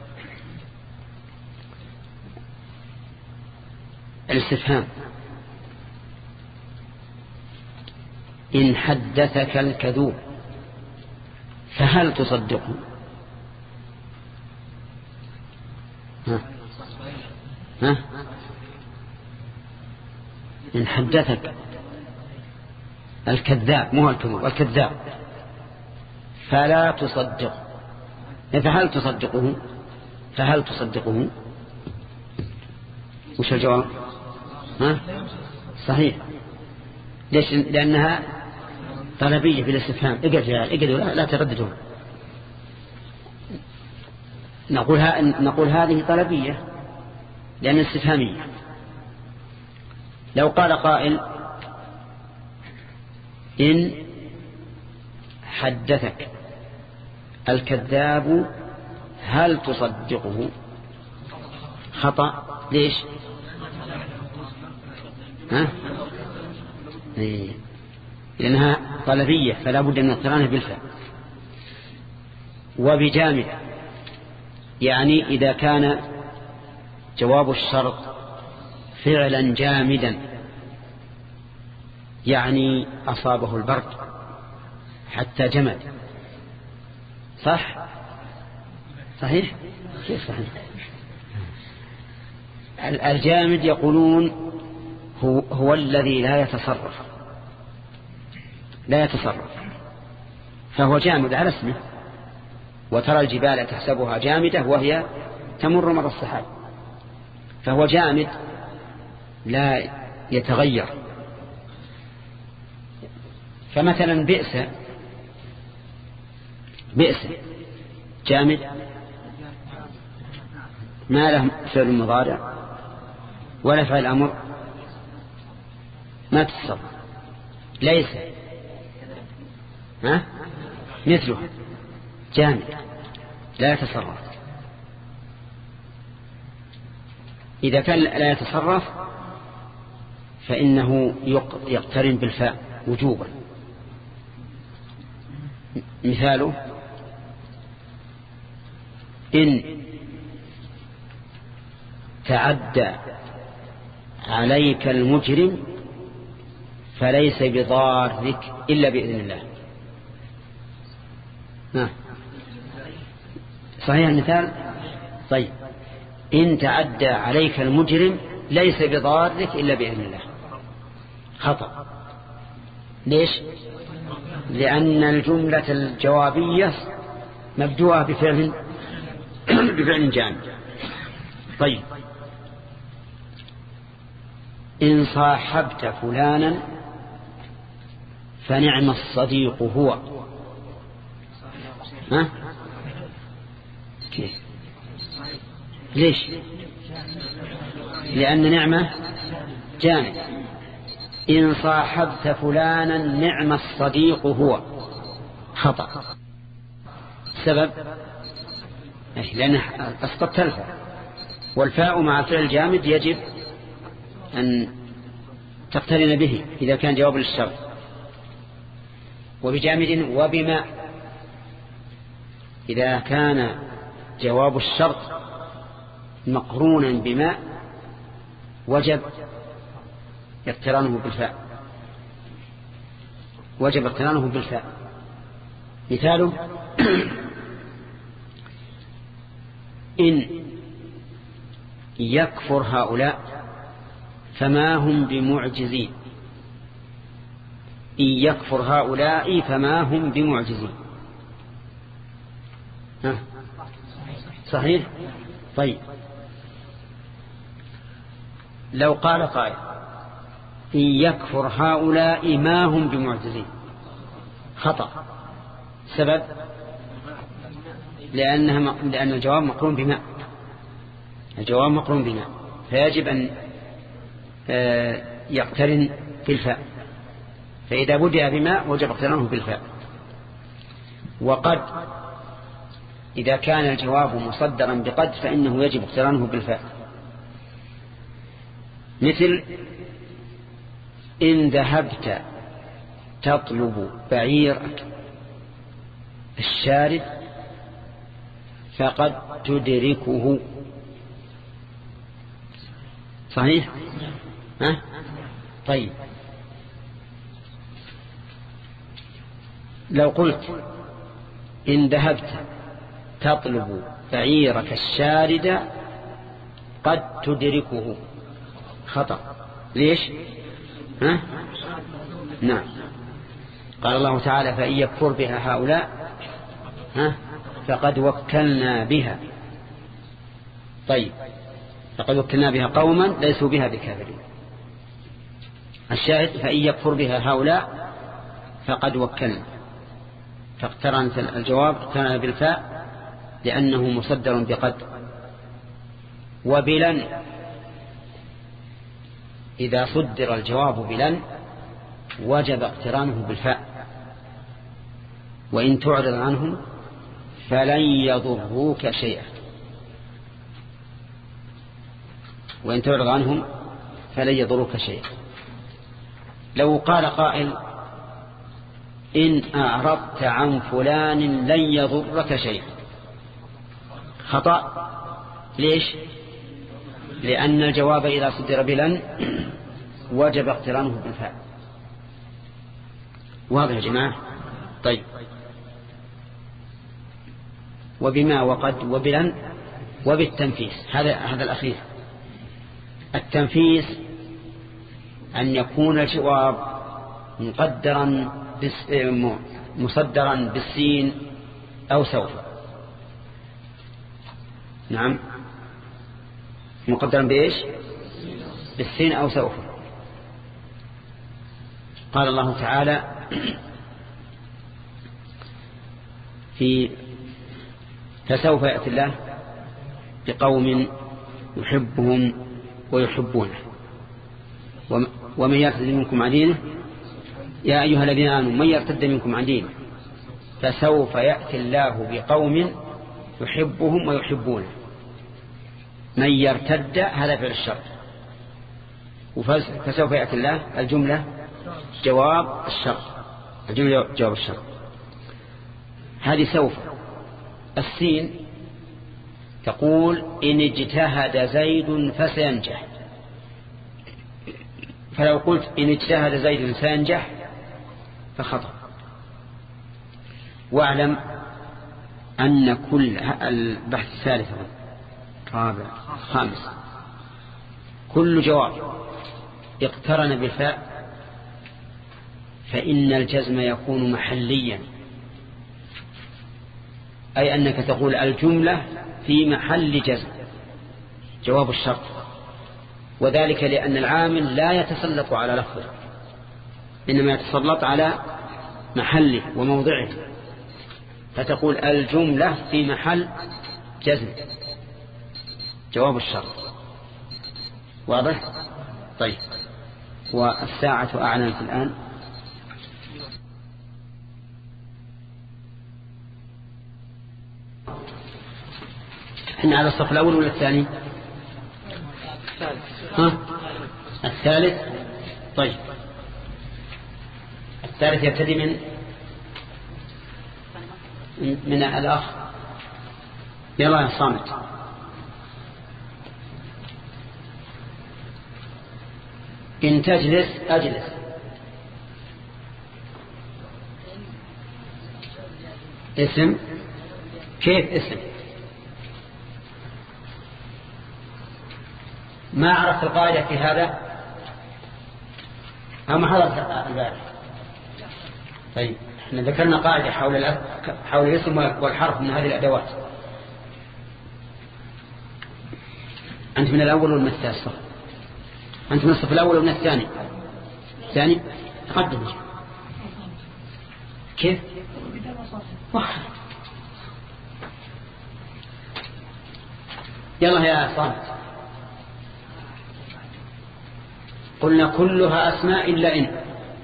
الاستفهام إن حدثك الكذوب فهل تصدقه؟ إن حدثك الكذاب، مو الكذوب، الكذاب فلا تصدقه. فهل تصدقه؟ وش الجواب؟ صحيح. ليش؟ لأنها طلبية بالاستفهام. اقعدوا لا ترددوا. نقول هذه طلبية لأن استفهامية. لو قال قائل إن حدثك الكذاب هل تصدقه؟ خطأ. ليش؟ لأنها طلبية فلا بد من اقترانها بالفعل. وبجامد يعني إذا كان جواب الشرط فعلا جامدا، يعني أصابه البرد حتى جمد. صحيح؟ كيف صحيح؟ الجامد يقولون هو الذي لا يتصرف، فهو جامد على اسمه. وترى الجبال تحسبها جامدة وهي تمر مر السحاب، فهو جامد لا يتغير. فمثلا بئس جامد ما له فعل مضارع ولا فعل أمر، ما تتصرف. ليس مثله جامد لا يتصرف. إذا كان لا يتصرف فإنه يقترن بالفاء وجوبا. مثاله إن تعدى عليك المجرم فليس بضارك إلا بإذن الله. صحيح المثال؟ طيب إن تعدى عليك المجرم ليس بضارك إلا بإذن الله، خطأ. ليش؟ لأن الجملة الجوابية مبدوءة بفعل جامد. طيب إن صاحبت فلانا فنعم الصديق هو. كيف؟ ليش؟ لأن نعمة جامد. إن صاحبت فلانا نعم الصديق هو، خطأ. السبب لأن أسقطت الفاء، والفاء مع فعل الجامد يجب أن تقترن به إذا كان جواب للشرط. وبجامد وبما، إذا كان جواب الشرط مقرونا بما وجب اقترانه بالفاء، وجب اقترانه بالفاء. مثاله إن يكفر هؤلاء فما هم بمعجزين. إن يكفر هؤلاء فما هم بمعجزين. صحيح؟ طيب لو قال قائل إن يكفر هؤلاء ما هم بمعجزين، خطأ. سبب لأن الجواب مقرون بما، الجواب مقرون بما، فيجب أن يقترن بالفاء، فإذا بدأ بما وجب اقترانه بالفاء. وقد إذا كان الجواب مصدرا بقد فإنه يجب اقترانه بالفاء. مثل إن ذهبت تطلب بعيرك الشارد فقد تدركه. صحيح؟ طيب لو قلت إن ذهبت تطلب بعيرك الشارد قد تدركه، خطأ. ليش؟ نعم، قال الله تعالى فإن يكفر بها هؤلاء فقد وكلنا بها. طيب فقد وكلنا بها قوما ليسوا بها بكافرين. الشاهد فإن يكفر بها هؤلاء فقد وكلنا، فاقترن الجواب اقترن بالفاء لأنه مصدر بقد. وبلن إذا صدر الجواب بلن وجب اقترانه بالفاء. وإن تعرض عنهم فلن يضروك شيئا. وإن تعرض عنهم فلن يضروك شيئا. لو قال قائل إن أعرضت عن فلان لن يضرك شيئا، خطأ. ليش؟ لأن الجواب إذا صدر بلن وجب اقترانه بالفاء. واضح يا جماعة؟ طيب وبما وقد وبلن وبالتنفيس. هذا الأخير. التنفيس أن يكون الجواب مقدرا مصدرا بالسين أو سوف. نعم، مقدرا بإيش؟ بالسين أو سوف. قال الله تعالى فسوف يأتي الله بقوم يحبهم ويحبونه ومن يرتد منكم عن دينه يا أيها الذين آمنوا من يرتد منكم عن دينه فسوف يأتي الله بقوم يحبهم ويحبونه. من يرتد هذا فعل الشرط، فسوف يأتي الله الجملة جواب الشرط، الجملة جواب الشرط. هذه سوف. السين تقول إن اجتهد زيد فسينجح، فلو قلت إن اجتهد زيد سينجح فخطأ. واعلم أن كل البحث الثالث رابع خامس كل جواب اقترن بالفاء فإن الجزم يكون محليا، أي أنك تقول الجملة في محل جزم جواب الشرط، وذلك لأن العامل لا يتسلط على لفظه إنما يتسلط على محله وموضعه، فتقول الجملة في محل جزم جواب الشرط. واضح؟ طيب. والساعة أعلنت الآن. احنا على الصف الأول ولا الثاني؟ الثالث. طيب الثالث يبتدي من الأخ. يلا يا صامت. إن تجلس أجلس. اسم. كيف اسم؟ ما عرفت القاعدة في هذا أو ما حضرت البارح؟ طيب احنا ذكرنا قاعدة حول الاسم والحرف من هذه الأدوات. أنت من الأول ولا من الثالث؟ أنت من الصف الأول ولا من الثاني؟ الثاني. تقدم. كيف؟ يلا يا صامت. قلنا كلها أسماء إلا إن.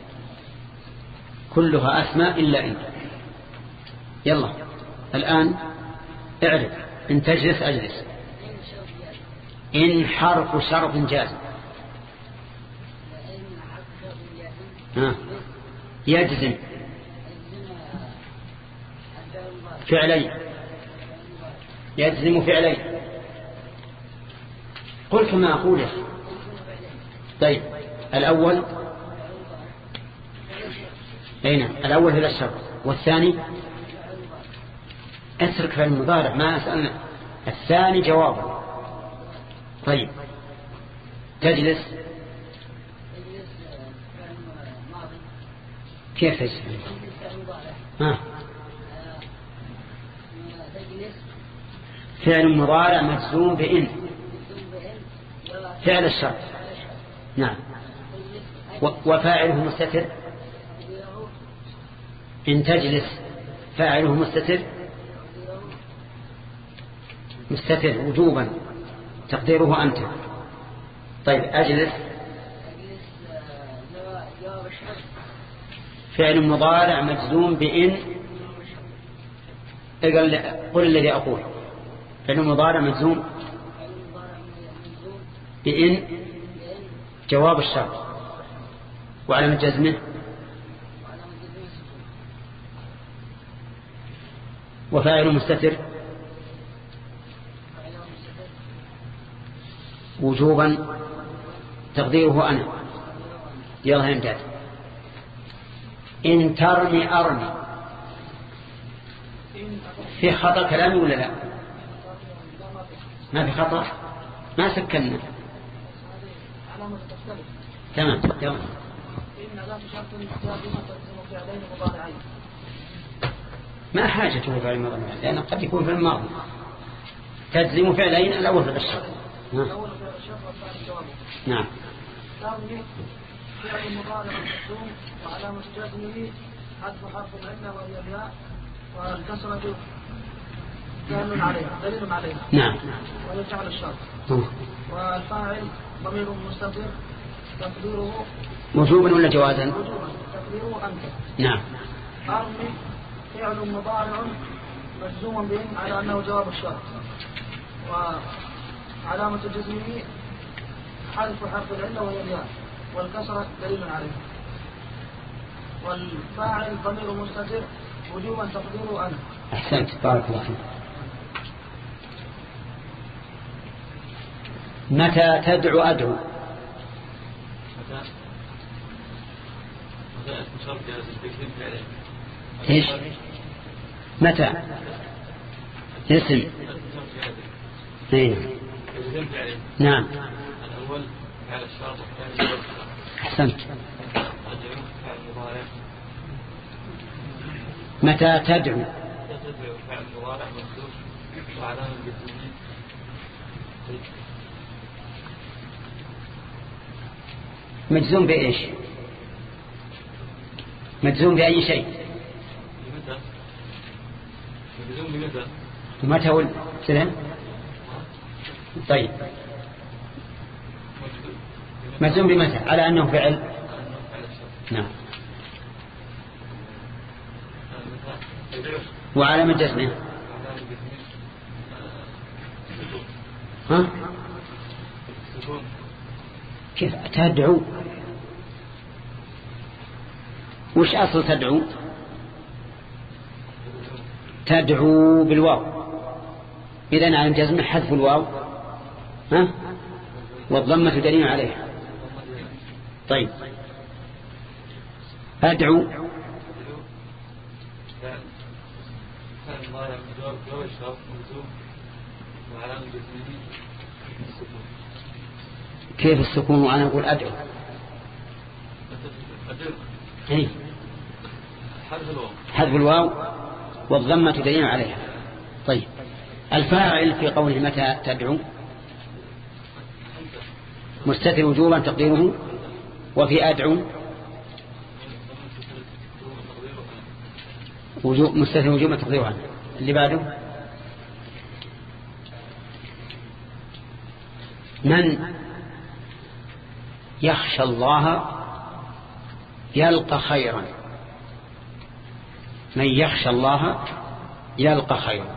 كلها أسماء إلا إن. يلا الآن اعرف. إن تجلس أجلس. إن حرف شرط جازم. يجزم فعلين. يجزم فعلين. قل كما أقول. طيب الأول أين؟ الأول هذا الشرط، والثاني اترك في المضارع ما أسألنا. الثاني جوابه. طيب تجلس كيف تجلس؟ فعل مضارع مجزوم بإن فعل الشرط. نعم. وفاعله مستتر. إن تجلس فاعله مستتر وجوبا تقديره أنت. طيب أجلس فعل مضارع مجزوم بإن. قل الذي أقول. فعل مضارع مجزوم بإن جواب الشرط وعلامة جزمه وفاعل مستتر وجوبا تقديره أنا. يلا يمتاز. إن ترمي أرمي. في خطأ كلامي ولا لا؟ ما في خطأ. ما سكننا. تمام. يلا. ما حاجته فعل الماضي لأنه قد يكون في الماضي. تجزم فعلين الأول في الشرط. نعم. فعل المضارع مجزوم وعلامة جزمه حذف حرف العلة وهي الياء والكسرة دال عليها. نعم. وهي فعل الشرط. والفاعل ضمير مستتر تقديره وجوبا ولا جوازا؟ وجوبا تقديره أنت. نعم. أرمي فعل مضارع مجزوم بإن على أنه جواب الشرط وعلامة جزمه حذف حرف العلة وهي الياء والكسرة دليل عليه. والفاعل ضمير مستتر وجوبا تقديره أنا. أحسنت بارك الله فيك. متى تدعو أدعو؟ شرط جائز تجزم فعله. إيش؟ متى؟ اسم. إيه. تجزم فعله. نعم. الأول فعل الشرط والثاني فعل الشرط. أحسنت. تدعو فعل مضارع. متى تدعو؟ تدعو فعل مضارع منصوب وعلامة جزمه. مجزوم بإيش؟ مجزوم بأي شيء؟ بمتى؟ مجزوم بمتى؟ متى هو سلام؟ طيب مجزوم بمتى على أنه فعل؟ نعم. وعلامة جزمه؟ ها؟ كيف تدعو؟ وش أصل تدعو؟ تدعو بالواو، إذن على الجزم حذف الواو ها؟ والضمة دليل عليها. طيب أدعو كيف السكون وأنا أقول أدعو؟ إيه؟ حذف الواو والضمة دليل عليها. طيب الفاعل في قوله متى تدعو مستتر وجوبا تقديره، وفي أدعو مستتر وجوبا تقديره. اللي بعده من يخشى الله يلقى خيرا. من يخشى الله يلقى خيرا.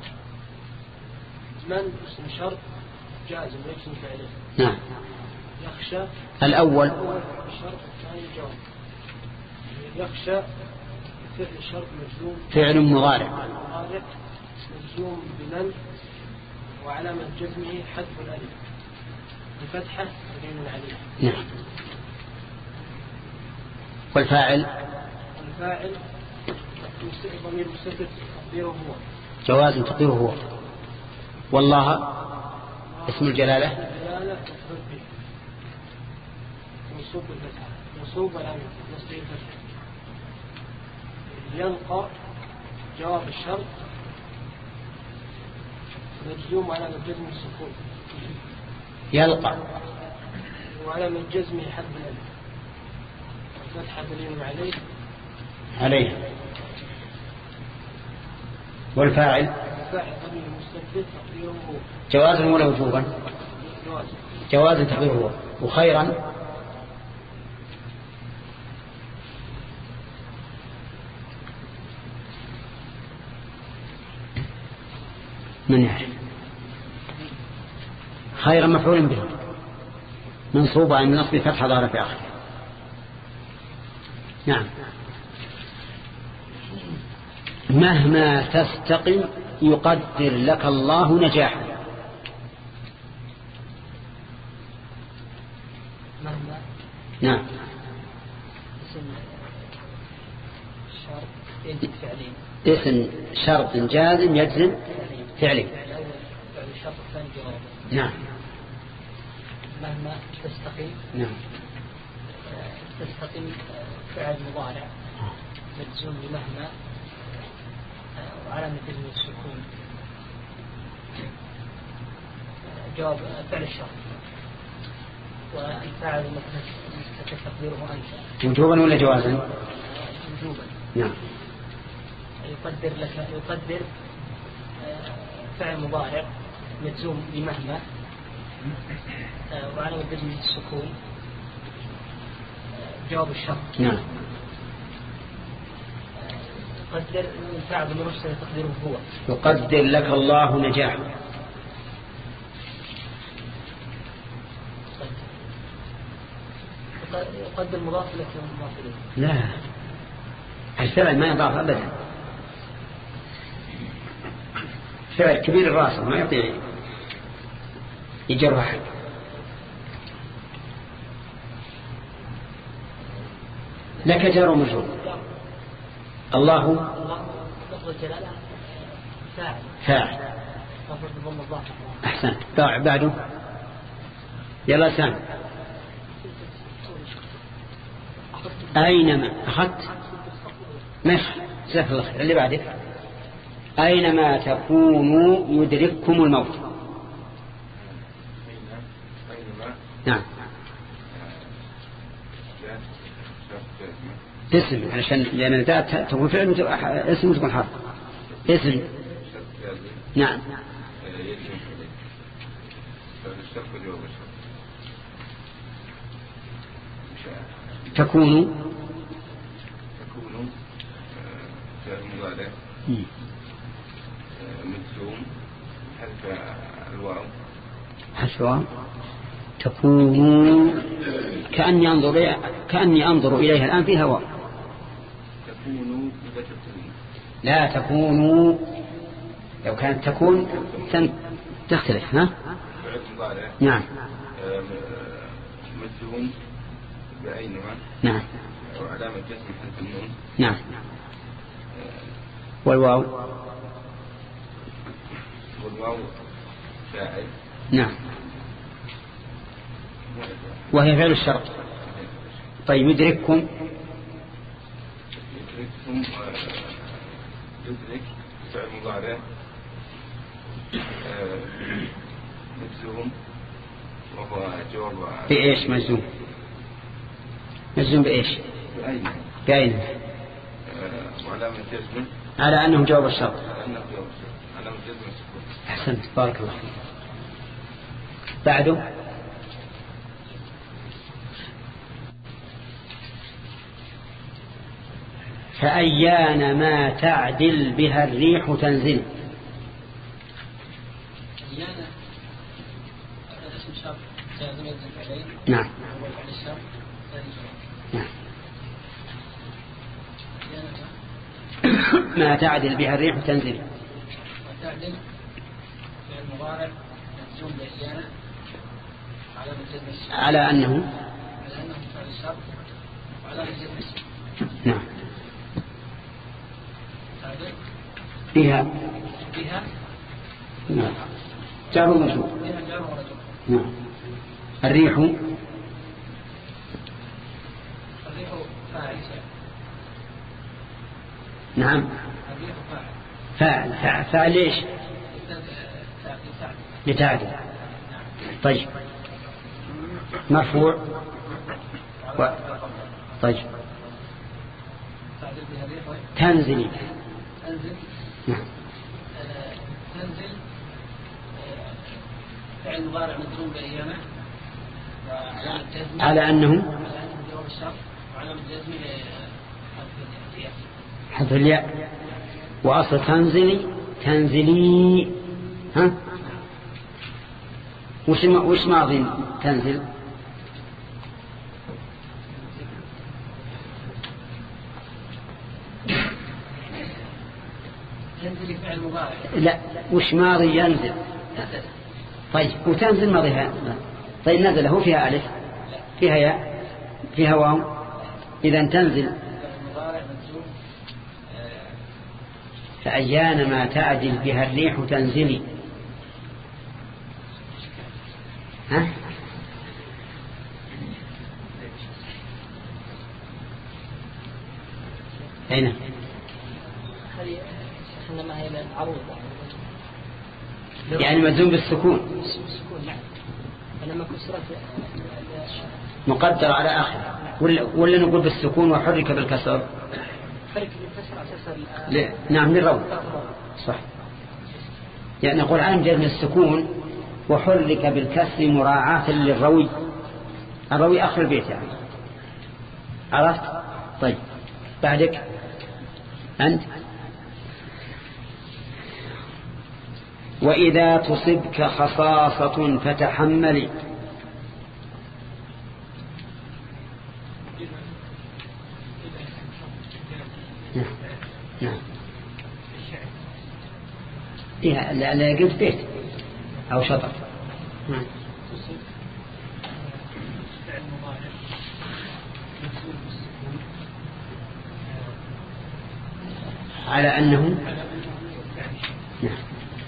من اسم شرط جازم ويجزم فعله. نعم. يخشى الأول الشرط الثاني جواب. يخشى فعل الشرط مجزوم فعل مضارع مجزوم بمن وعلامة جزمه حذف الألف بفتحة ودين عليه. نعم. والفاعل ضمير مستتر تقديره هو جواز تقديره هو. والله اسم الجلالة مفعول به منصوب بالفتحة منصوب علامة نصب الفتحة. يلقى جواب الشرط مجزوم علامة جزم السكون. يلقى وعلامة جزمه حذف الألف فتحة دليل عليه. والفاعل ضمير مستتر تقديره هو جواز ولا وجوبا؟ جواز تقديره هو. وخيرا من يعرف؟ خيرا مفعول به منصوب عن نصب فتحة ظاهرة في آخره. نعم. مهما تستقم يقدر لك الله نجاحا. مهما نعم. اسم شرط يجد فعلين. اسم شرط جازم يجزم فعلين. الأول فعل الشرط الثاني جوابه. نعم. مهما تستقيم. نعم. تستقيم فعل مضارع مجزوم بمهما وعلامة جزم السكون جواب فعل الشرط. والفاعل مستتر تقديره أنت. وجوبا ولا جوازا؟ وجوبا. نعم. يقدر فعل مضارع مجزوم بمهما وعلامة جزم السكون جواب الشرط. نعم. يقدر الفاعل بمرسل تقديره هو. يقدر لك الله نجاحا. يقدر مضاف لك مضاف إليه. لا الفعل ما يضاف أبدا. فعل كبير الراس ما يطيع يجر واحد. لك جار ومجرور. الله لفظ الجلالة فاعل. لفظ الضم الظاهر. أحسنت. بعده يلا سام. أينما أخذت ماشي جزاك الله خير. اللي بعدك أينما تكونوا يدرككم الموت. نعم اسم علشان لأن ذات تكون فعل اسم تكون حرف اسم. نعم تكون فعل مضارع مجزوم حذف الواو. حذف الواو. تكون كأني أنظر إليها الآن فيها واو. تكون لا تكونوا. لو كانت تكون تختلف. ها فعل مضارع. نعم مجزوم بأينما. نعم وعلامة جزم حذف النون. نعم والواو فاعل. نعم وهي فعل الشرط. طيب يدرككم. يدرك فعل مضارع مجزوم وهو جواب بإيش مجزوم؟ مجزوم بإيش؟ بأين؟ وعلامة جزم على أنه جواب الشرط. علامة جزم. أحسنت بارك الله فيك. بعده فأيان ما تعدل بها الريح تنزل. نعم ما تعدل بها الريح تنزل. وتعدل فعل مضارع مجزوم بأيان على أنه فعل الشرط وعلامة جزم. نعم فيها نعم جار ومجرور. نعم الريح فاعل. نعم فاعل ليش؟ لتعدل. طيب مرفوع طيب تنزلي. نعم تنزل فعل مضارع مجزوم بأيامه على أنه جواب الشرط وعلامة جزمه حذف الياء. وأصل تنزلي. ها وش ماضي تنزل؟ تنزل فعل مضارع. لا وش ماضي ينزل؟ طيب وتنزل ماضيها. طيب نزل هو فيها ألف فيها ياء فيها واو. إذا تنزل فأيان ما تعدل بها الريح تنزلي. ها أين إنما هي العروض يعني مجزوم بالسكون. فلما كسرت مقدر على آخر ولا نقول بالسكون وحرك بالكسر. حرك بالكسر أساس نعم للروض صح. يعني نقول عن جزم السكون وحرك بالكسر مراعاة للروي. الروي آخر البيت يعني عرفت. طيب بعدك أنت وإذا تصبك خصاصة فتحملي. نعم فيها لا قلت بيت أو شطر. نعم على أنه نعم.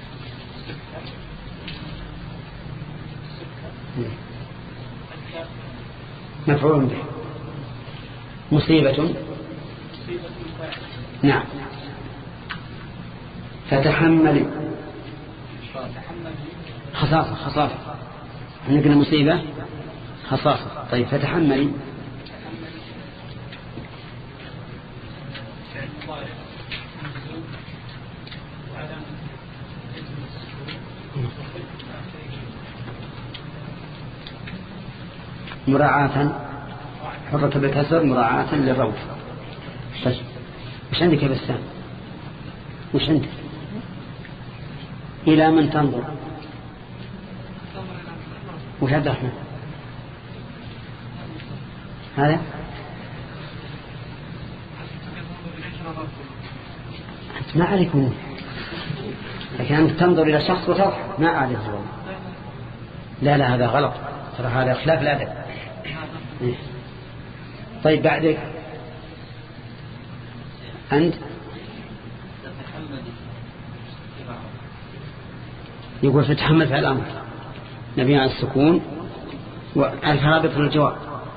مفعول به. مصيبة نعم. فتحمل خصاصة احنا قلنا مصيبة خصاصة. طيب فتحمل مراعاة حرك بالكسر مراعاة للروض. طيب وش عندك يا بسام؟ وش عندك؟ إلى من تنظر؟ وش عبد الرحمن؟ هذا أنت ما عليك منه، لكن أنت تنظر إلى شخص وتضحك ما عليك والله. لا هذا غلط، ترى هذا خلاف الأدب. طيب بعدك أنت يقول فتحمل في الأمر نبي على السكون والفرابط من الجواب.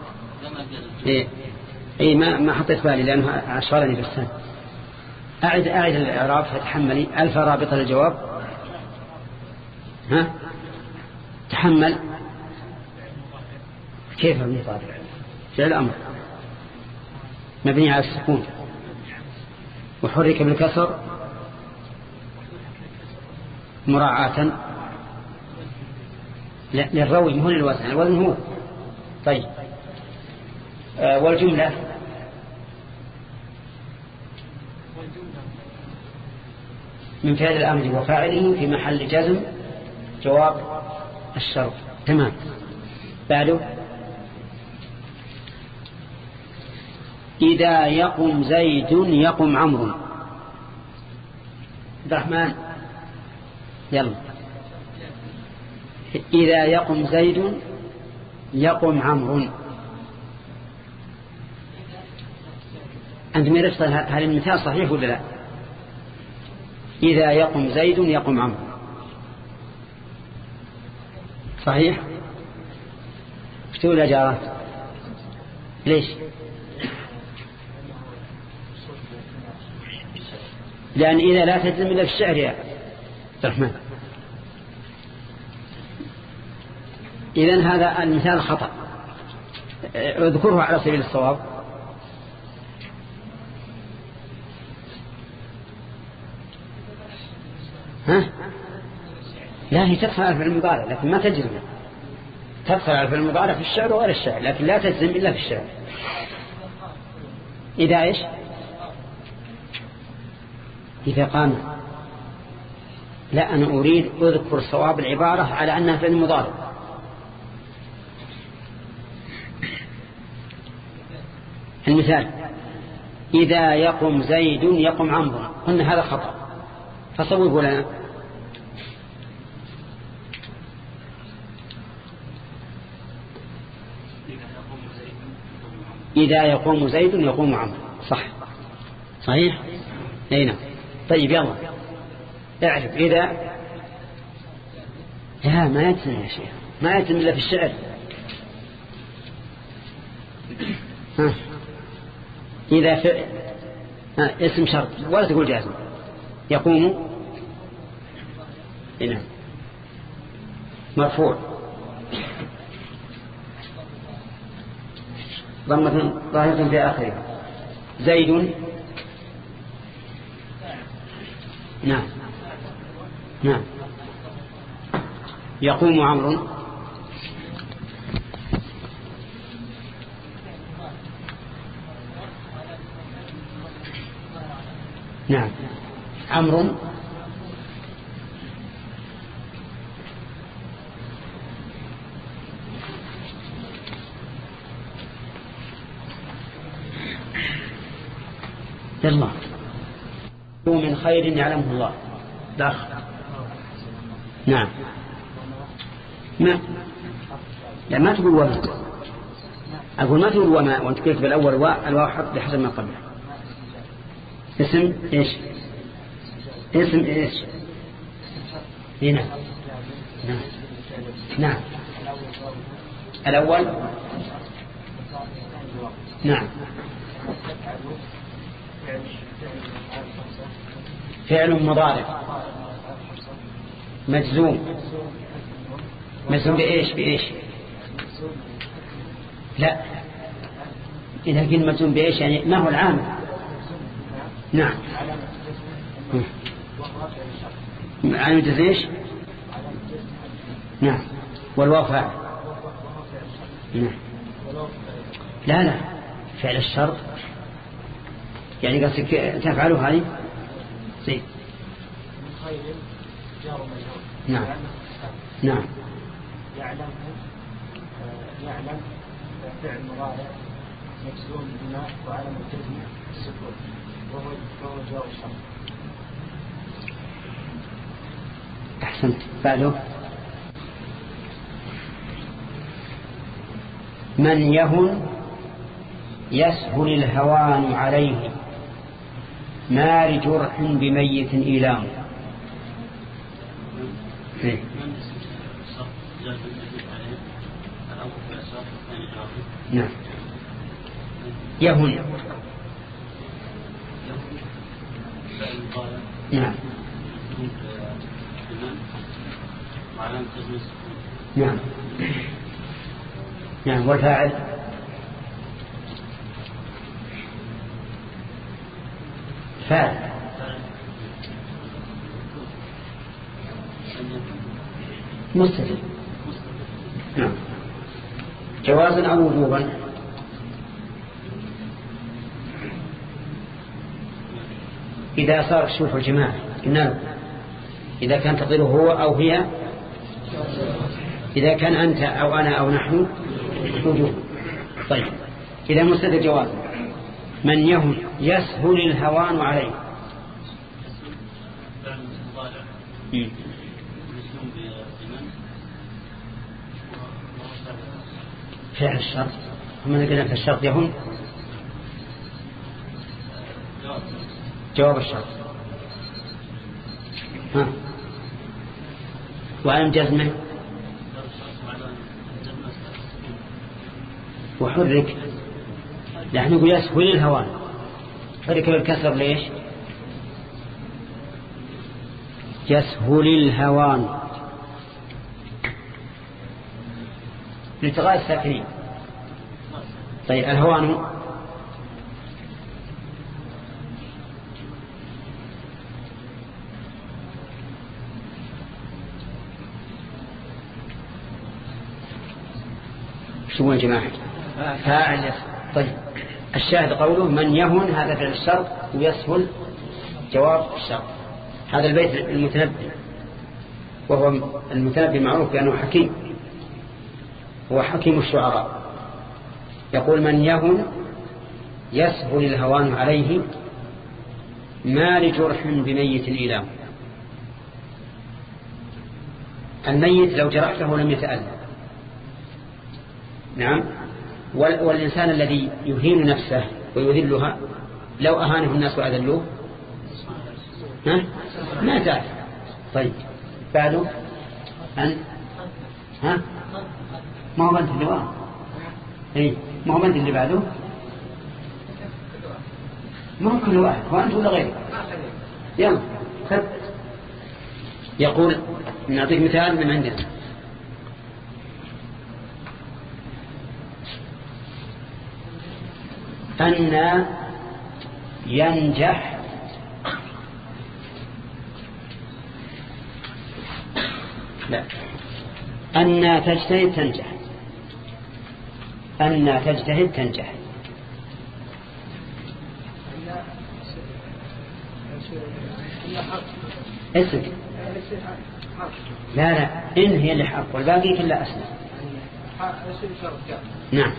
إيه ما حطيت بالي لأنه أشغلني في السنة. أعد الإعراب فتحملي الفرابط للجواب. ها تحمل كيف مبني طارئ فعل الأمر مبني على السكون وحرك بالكسر مراعاة للروي مو للوزن، الوزن هو. طيب والجملة من فعل الأمر وفاعله في محل جزم جواب الشرط. تمام. بعده إذا يقم زيد يقم عمرو. عبد الرحمن يلا. إذا يقم زيد يقم عمرو. أنت ما عرفت هل المثال صحيح ولا لا؟ إذا يقم زيد يقم عمرو صحيح؟ اكتبوا الأجارات. ليش؟ لأن إذا لا تجزم إلا في الشعر يا عبد الرحمن. إذن هذا المثال خطأ، اذكره على سبيل الصواب. ها؟ لا هي تدخل على الفعل المضارع لكن ما تجزم. تدخل على الفعل المضارع في الشعر وغير الشعر لكن لا تجزم إلا في الشعر. إذا إيش؟ إذا قام. لا أنا أريد أذكر صواب العبارة على أنها فعل مضارع. المثال إذا يقم زيد يقم عمرو قلنا هذا خطأ فصوبوا لنا. إذا يقوم زيد يقوم عمرو صح صحيح. أين طيب يلا اعرف إذا لا ما يتم يا شيخ ما يتم إلا في الشعر. ها إذا اسم شرط ولا تقول جازم يقوم هنا مرفوع ضمة ظاهرة في آخره. زيد نعم يقوم عمرو نعم عمرو يلا من خير يعلمه الله داخل. نعم ما تقول وما أقول ما تقول وما وأنت قلت بالأول الواو حط بحسب ما قبله. اسم إيش اسم إيش؟ هنا. نعم. نعم. الأول. نعم. فعل مضارع مجزوم. مجزوم بإيش؟ لا، إذا قلت مجزوم بإيش يعني ما هو العامل؟ نعم. عامل إيش؟ نعم. والواو فاعل. نعم. لا فعل الشرط يعني قصدك تفعله هذه زين. نعم. نعم. يعلم فعل مضارع مجزوم بما وعلم الجزم السكون وهو جواب الشرط. أحسنت. بعده من يهن يسهل الهوان عليه ما لجرح بميت إيلام. نعم. يهن. نعم. نعم. نعم. والفاعل فاعل مستتر. نعم. جوازا أو وجوبا؟ إذا صار شوف الجماعة قلنا إذا كان تقديره هو أو هي، إذا كان أنت أو أنا أو نحن وجوب. طيب إذا مستتر جوازا من يهن يسهل الهوان عليه. فعل الشرط هم قلنا في الشرط يهن جواب الشرط. ها وعلم جزمه وحرك. نحن نقول يسهل الهوان حرك بالكسر ليش؟ يسهل الهوان لالتقاء الساكنين. طيب الهوان شو يا جماعة؟ فاعل. طيب الشاهد قوله من يهن هذا فعل الشرط ويسهل جواب الشرط. هذا البيت المتنبي، وهو المتنبي معروف بأنه حكيم، هو حكيم الشعراء. يقول من يهن يسهل الهوان عليه ما لجرح بميت إيلام. الميت لو جرحته لم يتألم. نعم. والإنسان الذي يهين نفسه ويذلها لو أهانه الناس وأذلوه ما زال. طيب بعده أن ما هو بنت اللي وراه. ما هو بنت اللي بعده ما هو كل واحد وأنت ولا غيره. يلا خذ. يقول نعطيك مثال من عندنا. أن ينجح لا أن تجتهد تنجح. أن تجتهد تنجح. اسم لا إن هي اللي حق والباقي كله أسمع. نعم.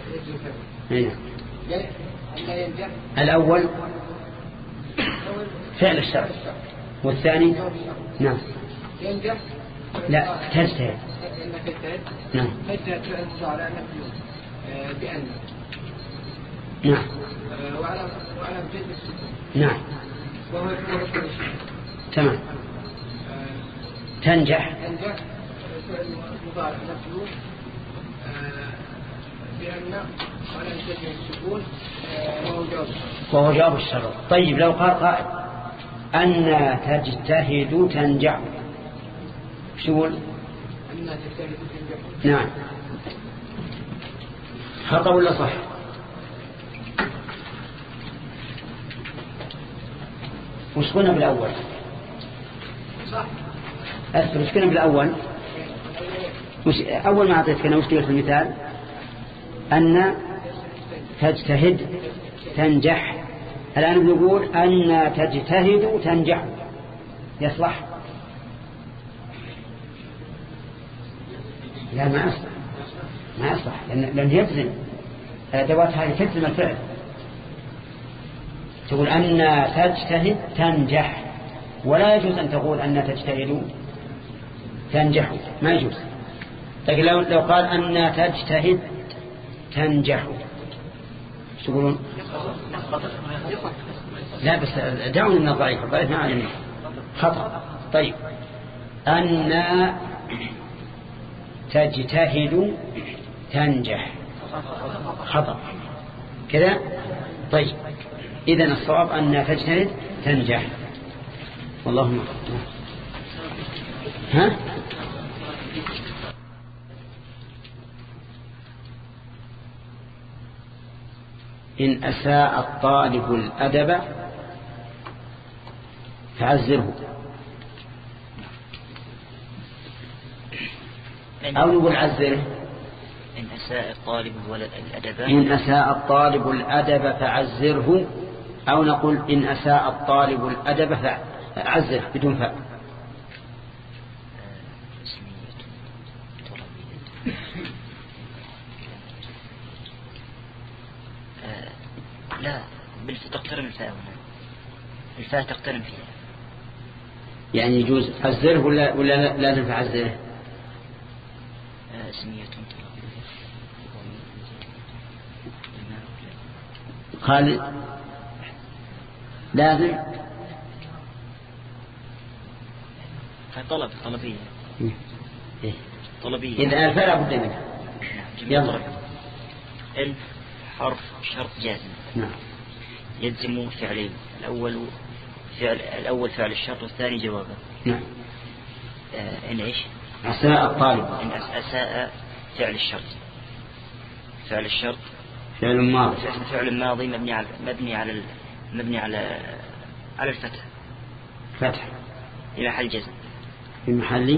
الأول فعل الشرط والثاني نعم لا تجتهد. نعم. نعم. نعم. تمام. تنجح فعل مضارع مجزوم بأن وعلامة جزمه السكون وهو جواب الشرط. طيب لو قال قائل أن تجتهد تنجح، شو تقول؟ أن تجتهد تنجح. نعم. خطأ ولا صح؟ وش قلنا بالأول؟ صح. أذكر وش قلنا بالأول؟ أول ما أعطيتك أنا وش قلت المثال؟ أن تجتهد تنجح. الآن بنقول أن تجتهد تنجح، يصلح؟ لا ما يصلح، ما يصلح لأن يجزم الأدوات هذه تجزم الفعل. تقول أن تجتهد تنجح، ولا يجوز أن تقول أن تجتهد تنجح، ما يجوز. لكن لو قال أن تجتهد تنجح شو تقولون؟ لا بس دعوني من الضعيف، الضعيف ما علمني خطأ. طيب أن تجتهد تنجح خطأ كذا. طيب إذن الصواب أن تجتهد تنجح. والله ها؟ إن أساء الطالب الأدب فعزره، أو نقول عزره. إن أساء الطالب الأدب، إن أساء الطالب الأدب فعزره، أو نقول إن أساء الطالب الأدب فعزره بدون فاء. لا تقترن الفاء هنا، الفاء تقترن فيها. يعني يجوز عزره ولا لازم فعزره؟ اسمية خالد لازم طلبية. إذا الفاء لا بد منها. يلا. إن حرف شرط جازم. نعم. يلزم فعلين، الأول فعل الشرط والثاني جوابه. نعم. إن إيش؟ أساء الطالب. إن أساء فعل الشرط. فعل الشرط فعل ماضي. فعل ماضي مبني على الفتح. فتح. في محل جزم. في محل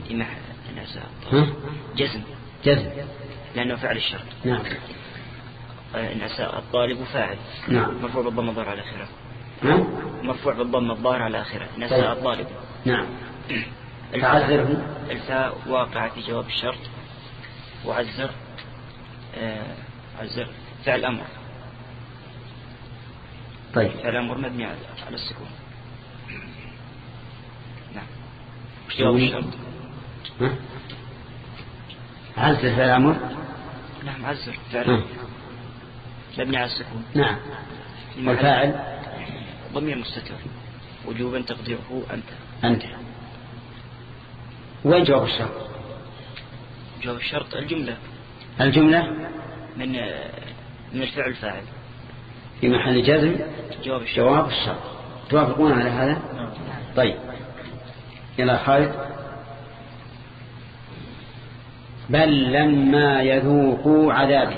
جزم لأنه فعل الشرط. نعم. إن أساء الطالب فاعل. نعم. مرفوع بالضم الظاهر على آخره. نعم. مرفوع بالضم الظاهر على آخره. إن أساء الطالب. نعم. فعزره. الفاء واقعة في جواب الشرط. وعزر عزر فعل أمر. طيب. فعل أمر مبني على السكون. نعم. جواب الشرط. عزر فعل أمر. نعم عزر فعل مبني على السكون. نعم. والفاعل ضمير مستتر وجوبا تقديره أنت. وين جواب الشرط؟ جواب الشرط الجملة من الفعل الفاعل في محل جزم جواب الشرط. توافقون على هذا؟ طيب يلا خالد. بل لما يذوقوا عذابي.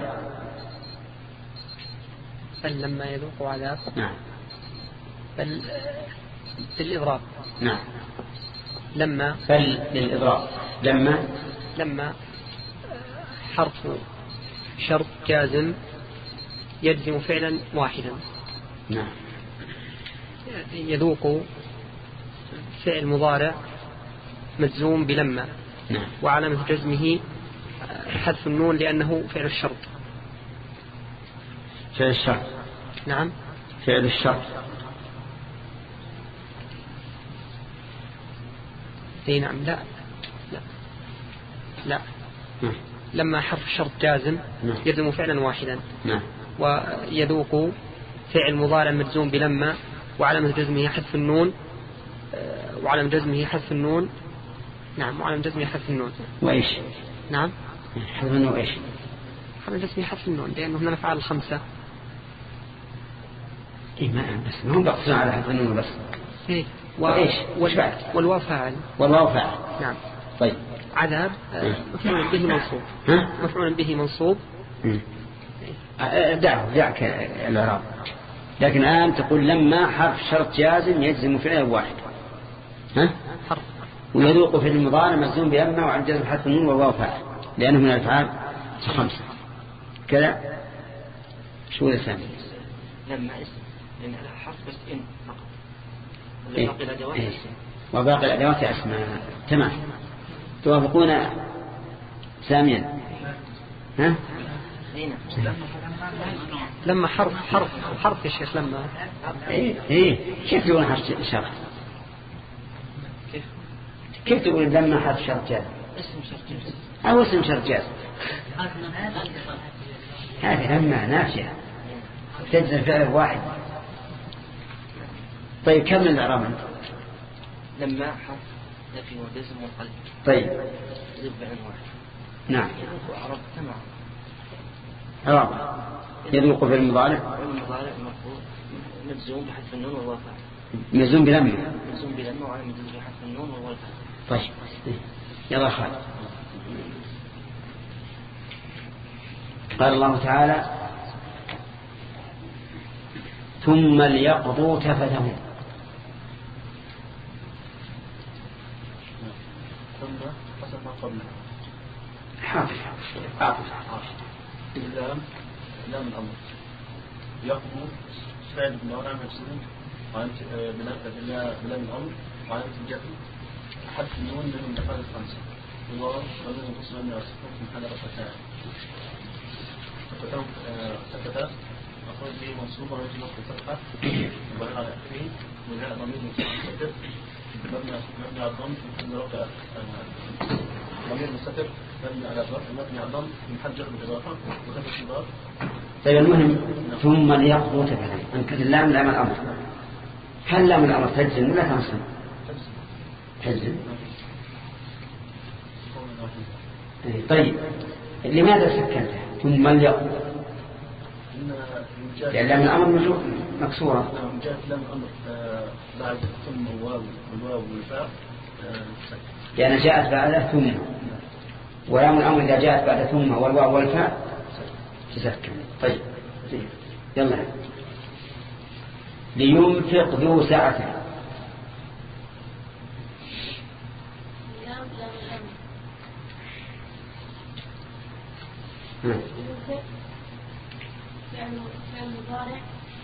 بل لما يذوقوا عذاب. نعم. بل بالإضراب. نعم. لما بل بالإضراب. لما حرف شرط جازم يجزم فعلا واحدا. نعم. يذوق فعل مضارع مجزوم بلما. نعم. وعلامة جزمه حذف النون لأنه فعل الشرط. فعل الشرط. نعم. فعل الشرط. اي نعم. لا. لما حرف شرط جازم يلزم فعلا واحدا. نعم. ويذوق فعل مضارع مجزوم بلما وعلامة جزمه حذف النون وعلم جزمه حذف النون. نعم وعلم جزمه حذف النون. وإيش؟ نعم حذف النون وإيش؟ علم جزمه حذف النون لأنه من الأفعال الخمسة. إيه ما بس ما هم بقصون على حذف النون بس. إيه وإيش؟ والواو فاعل. والواو فاعل. نعم. طيب. عذاب مفعول به منصوب. مفعول به منصوب. دعك الإعراب. لكن الآن تقول لما حرف شرط جازم يجزم فعلا واحد. حرف. ويذوق في المضارع مجزوم بأما وعن جزم حذف النون والواو فاعل لأنه من الأفعال الخمسة. كذا شو الثاني؟ لما اسم لأن لها حرف بس إن فقط. إيه؟ وباقي الأدوات إيه؟ اسم. وباقي الأدوات أسماء. تمام. توافقون ساميا؟ ها؟ لما حرف يا شيخ. لما إيه كيف تقول حرف شرط؟ كيف تقول لما حرف شرط جاز؟ اسم شرط جاز أو اسم شرط جاز. هذه لما نافية تجزم فعل واحد. طيب كم الإعراب أنت؟ لما حرف نفي وجزم وقلب. طيب زب عن واحد. نعم. وأعرب تمام. إعراب يذوق في المضارع. المضارع مرفوع مجزوم بحذف النون والواو فاعل. مجزوم بلمه. مجزوم بلمه وعلى مجزوم بحذف النون والواو فاعل. طيب يلا خالد. قال الله تعالى ثم ليقضوا تفثهم. ثم حسب ما قبله حافظ اللام لام الأمر يقضوا فعل مضارع مجزوم بلام الأمر وعلامة الجزم حذف النون من الأفعال الخمسة والواو ضمير منفصل من السكون في محل رفع فاعل. سكت مفعول به منصوب ويجب نصب فتحة وبناء على آخره وجاء ضمير مستتر مبني على الضم في محل رفع ضمير مستتر مبني على الضم في محل جر بالإضافة وخفف الضاد. طيب المهم ثم ليقضوا تفثهم. أنت اللام لام الأمر. هل لام الأمر تجزم ولا تنصب؟ تجزم. طيب لماذا سكنته ثم ليقضوا؟ لأن لام الأمر مكسورة. جاءت لام الأمر بعد ثم والواو والفاء لأن جاءت بعد ثم ولام الأمر إذا جاءت بعد ثم والواو والفاء تسكن. طيب يلا. لينفق ذو سعة. فعل مضارع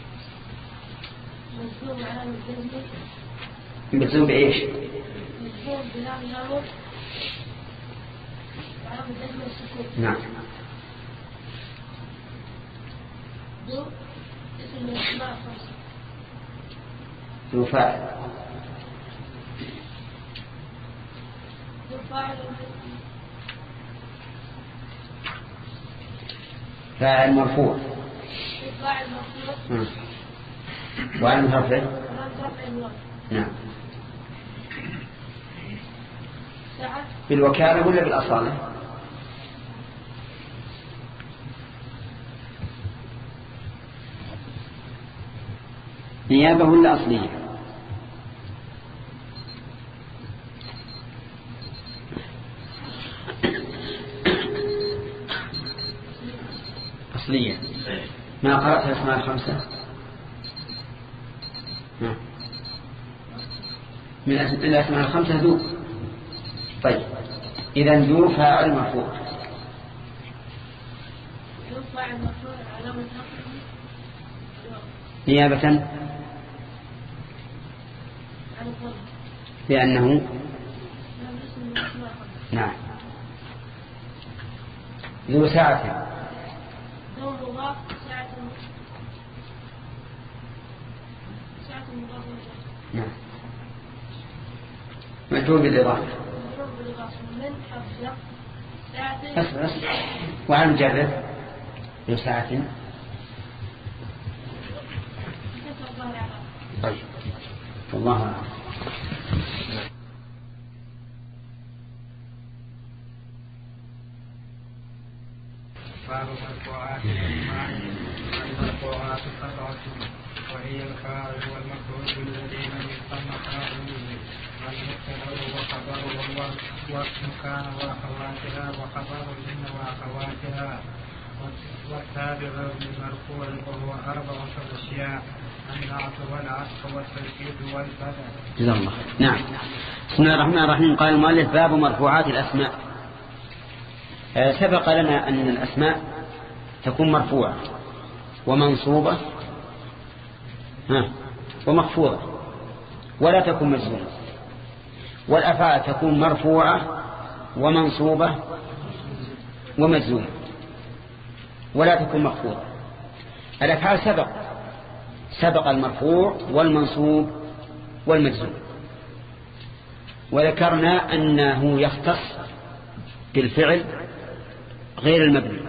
مجزوم علامة جزمه. مجزوم بإيش؟ مجزوم بلام الأمر وعلامة جزمه السكون. نعم. ذو اسم من الأسماء الخمسة. ذو فاعل. ذو فاعل فاعل مرفوع. فاعل مرفوع. وعن رفعه. نعم. بالوكالة ولا بالأصالة؟ نيابة ولا أصلية؟ أصلية. ما قرأت الأسماء الخمسة؟ من الأسماء الخمسة ذو. طيب إذا ذو فاعل مرفوع. نيابة لأنه نعم ذو ساعة. نعم مجرور بالإضافة. أصل وعن جابر ذو ساعة. طيب والله أعلم. باب مرفوعات الأسماء. المرفوعات 7 وهي الفاعل والمفعول الذي لم يسمى فاعله والمبتدأ وخبره واسم كان وأخواتها وخبر إن وأخواتها. والتابع للمرفوع وهو 4 أشياء: النعت والعطف والتوكيد والبدل. جزاك الله خير. نعم. بسم الله الرحمن الرحيم. قال المؤلف: باب مرفوعات الأسماء. سبق لنا أن الأسماء تكون مرفوعة ومنصوبة ومخفوضة ولا تكون مجزومة، والأفعال تكون مرفوعة ومنصوبة ومجزومة ولا تكون مخفوضة. الأفعال سبق المرفوع والمنصوب والمجزوم، وذكرنا أنه يختص بالفعل غير المبني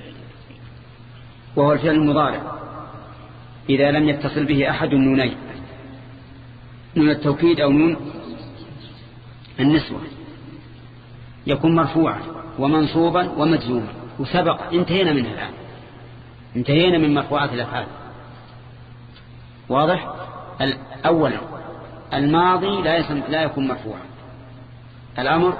وهو الفعل المضارع إذا لم يتصل به أحد النونين، نون التوكيد أو نون النسوة، يكون مرفوعا ومنصوبا ومجزوما. وسبق انتهينا منها الآن، انتهينا من مرفوعات الأفعال. واضح؟ أولا الماضي لا يكون مرفوعا، الأمر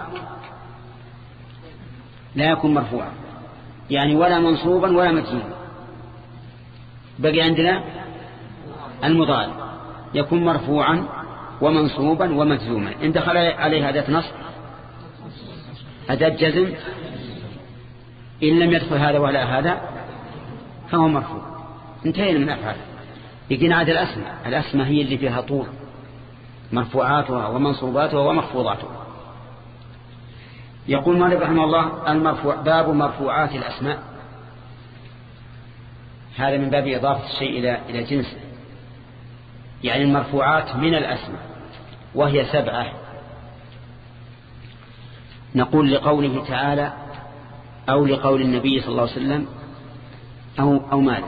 لا يكون مرفوعا يعني ولا منصوبا ولا مجزوما. بقي عندنا المضارع يكون مرفوعا ومنصوبا ومجزوما. إن دخل عليه أداة نصب أداة جزم، إن لم يدخل هذا ولا هذا فهو مرفوع. انتهينا من أفعال. يجينا عاد الأسماء هي اللي فيها طول، مرفوعاتها ومنصوباتها ومخفوضاتها. يقول مالك رحمه الله: باب مرفوعات الأسماء. هذا من باب إضافة الشيء إلى جنسه، يعني المرفوعات من الأسماء وهي 7. نقول لقوله تعالى أو لقول النبي صلى الله عليه وسلم أو ماذا؟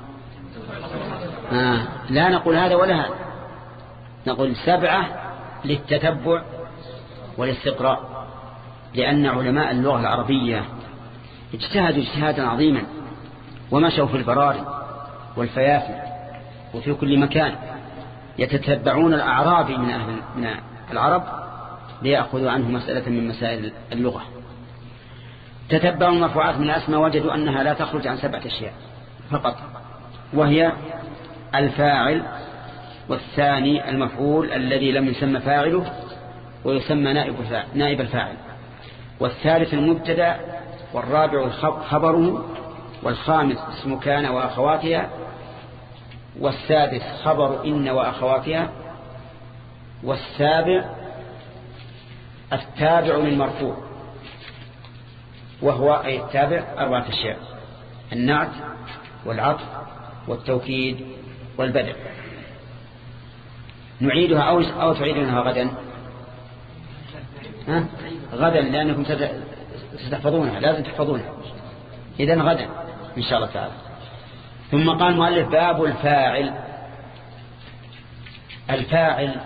لا نقول هذا ولا هذا، نقول 7 للتتبع والاستقراء، لأن علماء اللغة العربية اجتهدوا اجتهادا عظيما ومشوا في البراري والفيافي وفي كل مكان يتتبعون الأعرابي من العرب ليأخذوا عنه مسألة من مسائل اللغة. تتبعوا المرفوعات من الأسماء وجدوا أنها لا تخرج عن 7 أشياء فقط، وهي الفاعل، والثاني المفعول الذي لم يسمى فاعله ويسمى نائب الفاعل، والثالث المبتدا، والرابع خبره، والخامس اسم كان وأخواتها، والسادس خبر إن وأخواتها، والسابع التابع للمرفوع وهو أي التابع 4 أشياء: النعت والعطف والتوكيد والبدء. نعيدها أو تعيدونها غدا؟ غدا، لأنكم ستحفظونها، لازم تحفظونها. إذن غدا إن شاء الله تعالى. ثم قال المؤلف: باب الفاعل. الفاعل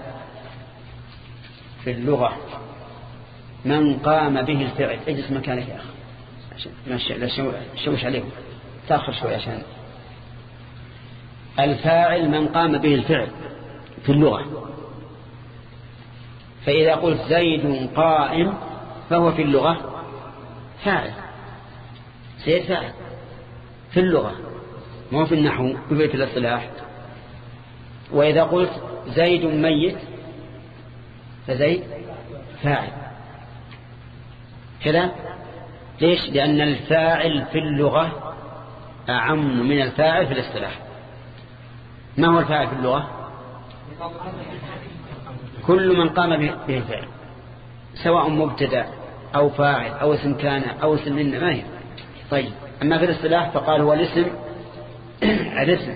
في اللغة من قام به الفعل. اجلس مكانك يا أخي، لا شوش عليكم، تأخر شوي عشان. الفاعل من قام به الفعل في اللغة. فإذا قلت زيد قائم فهو في اللغة فاعل، زيد فاعل في اللغة، مو في النحو في الاصطلاح. وإذا قلت زيد ميت فزيد فاعل كذا. ليش؟ لأن الفاعل في اللغة أعم من الفاعل في الاصطلاح. ما هو الفاعل في اللغة؟ كل من قام به الفعل، سواء مبتدا أو فاعل أو اسم كان أو اسم إن، ما هي. طيب، أما في الاصطلاح فقال هو الاسم الاسم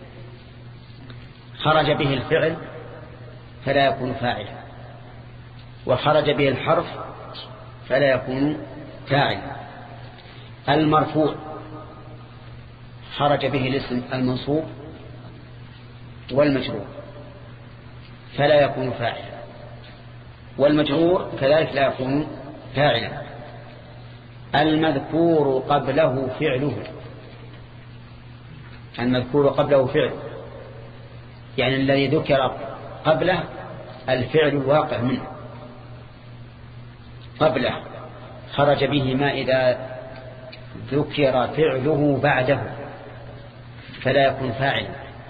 خرج به الفعل فلا يكون فاعلا، وخرج به الحرف فلا يكون فاعلا. المرفوع خرج به الاسم المنصوب والمجرور فلا يكون فاعلا، والمجرور كذلك لا يكون فاعلا. المذكور قبله فعله. المذكور قبله فعله يعني الذي ذكر قبله الفعل الواقع منه قبله، خرج به ما إذا ذكر فعله بعده فلا يكون فاعل.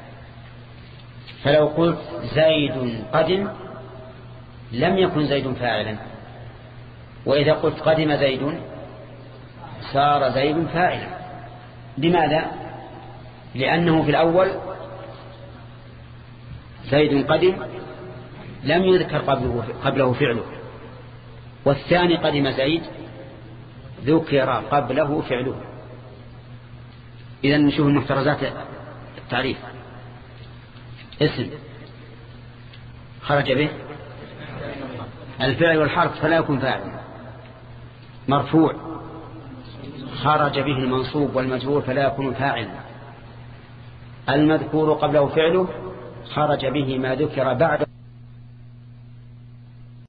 فلو قلت زيد قدم لم يكن زيد فاعلا، وإذا قلت قدم زيد صار زيد فاعلا. لماذا؟ لأنه في الأول زيد قدم لم يذكر قبله فعله، والثاني قدم زيد ذكر قبله فعله. إذن نشوف المحترزات التعريف. اسم خرج به الفعل والحرف فلا يكون فاعلا. مرفوع خرج به المنصوب والمجرور فلا يكون فاعلا. المذكور قبله فعله خرج به ما ذكر بعده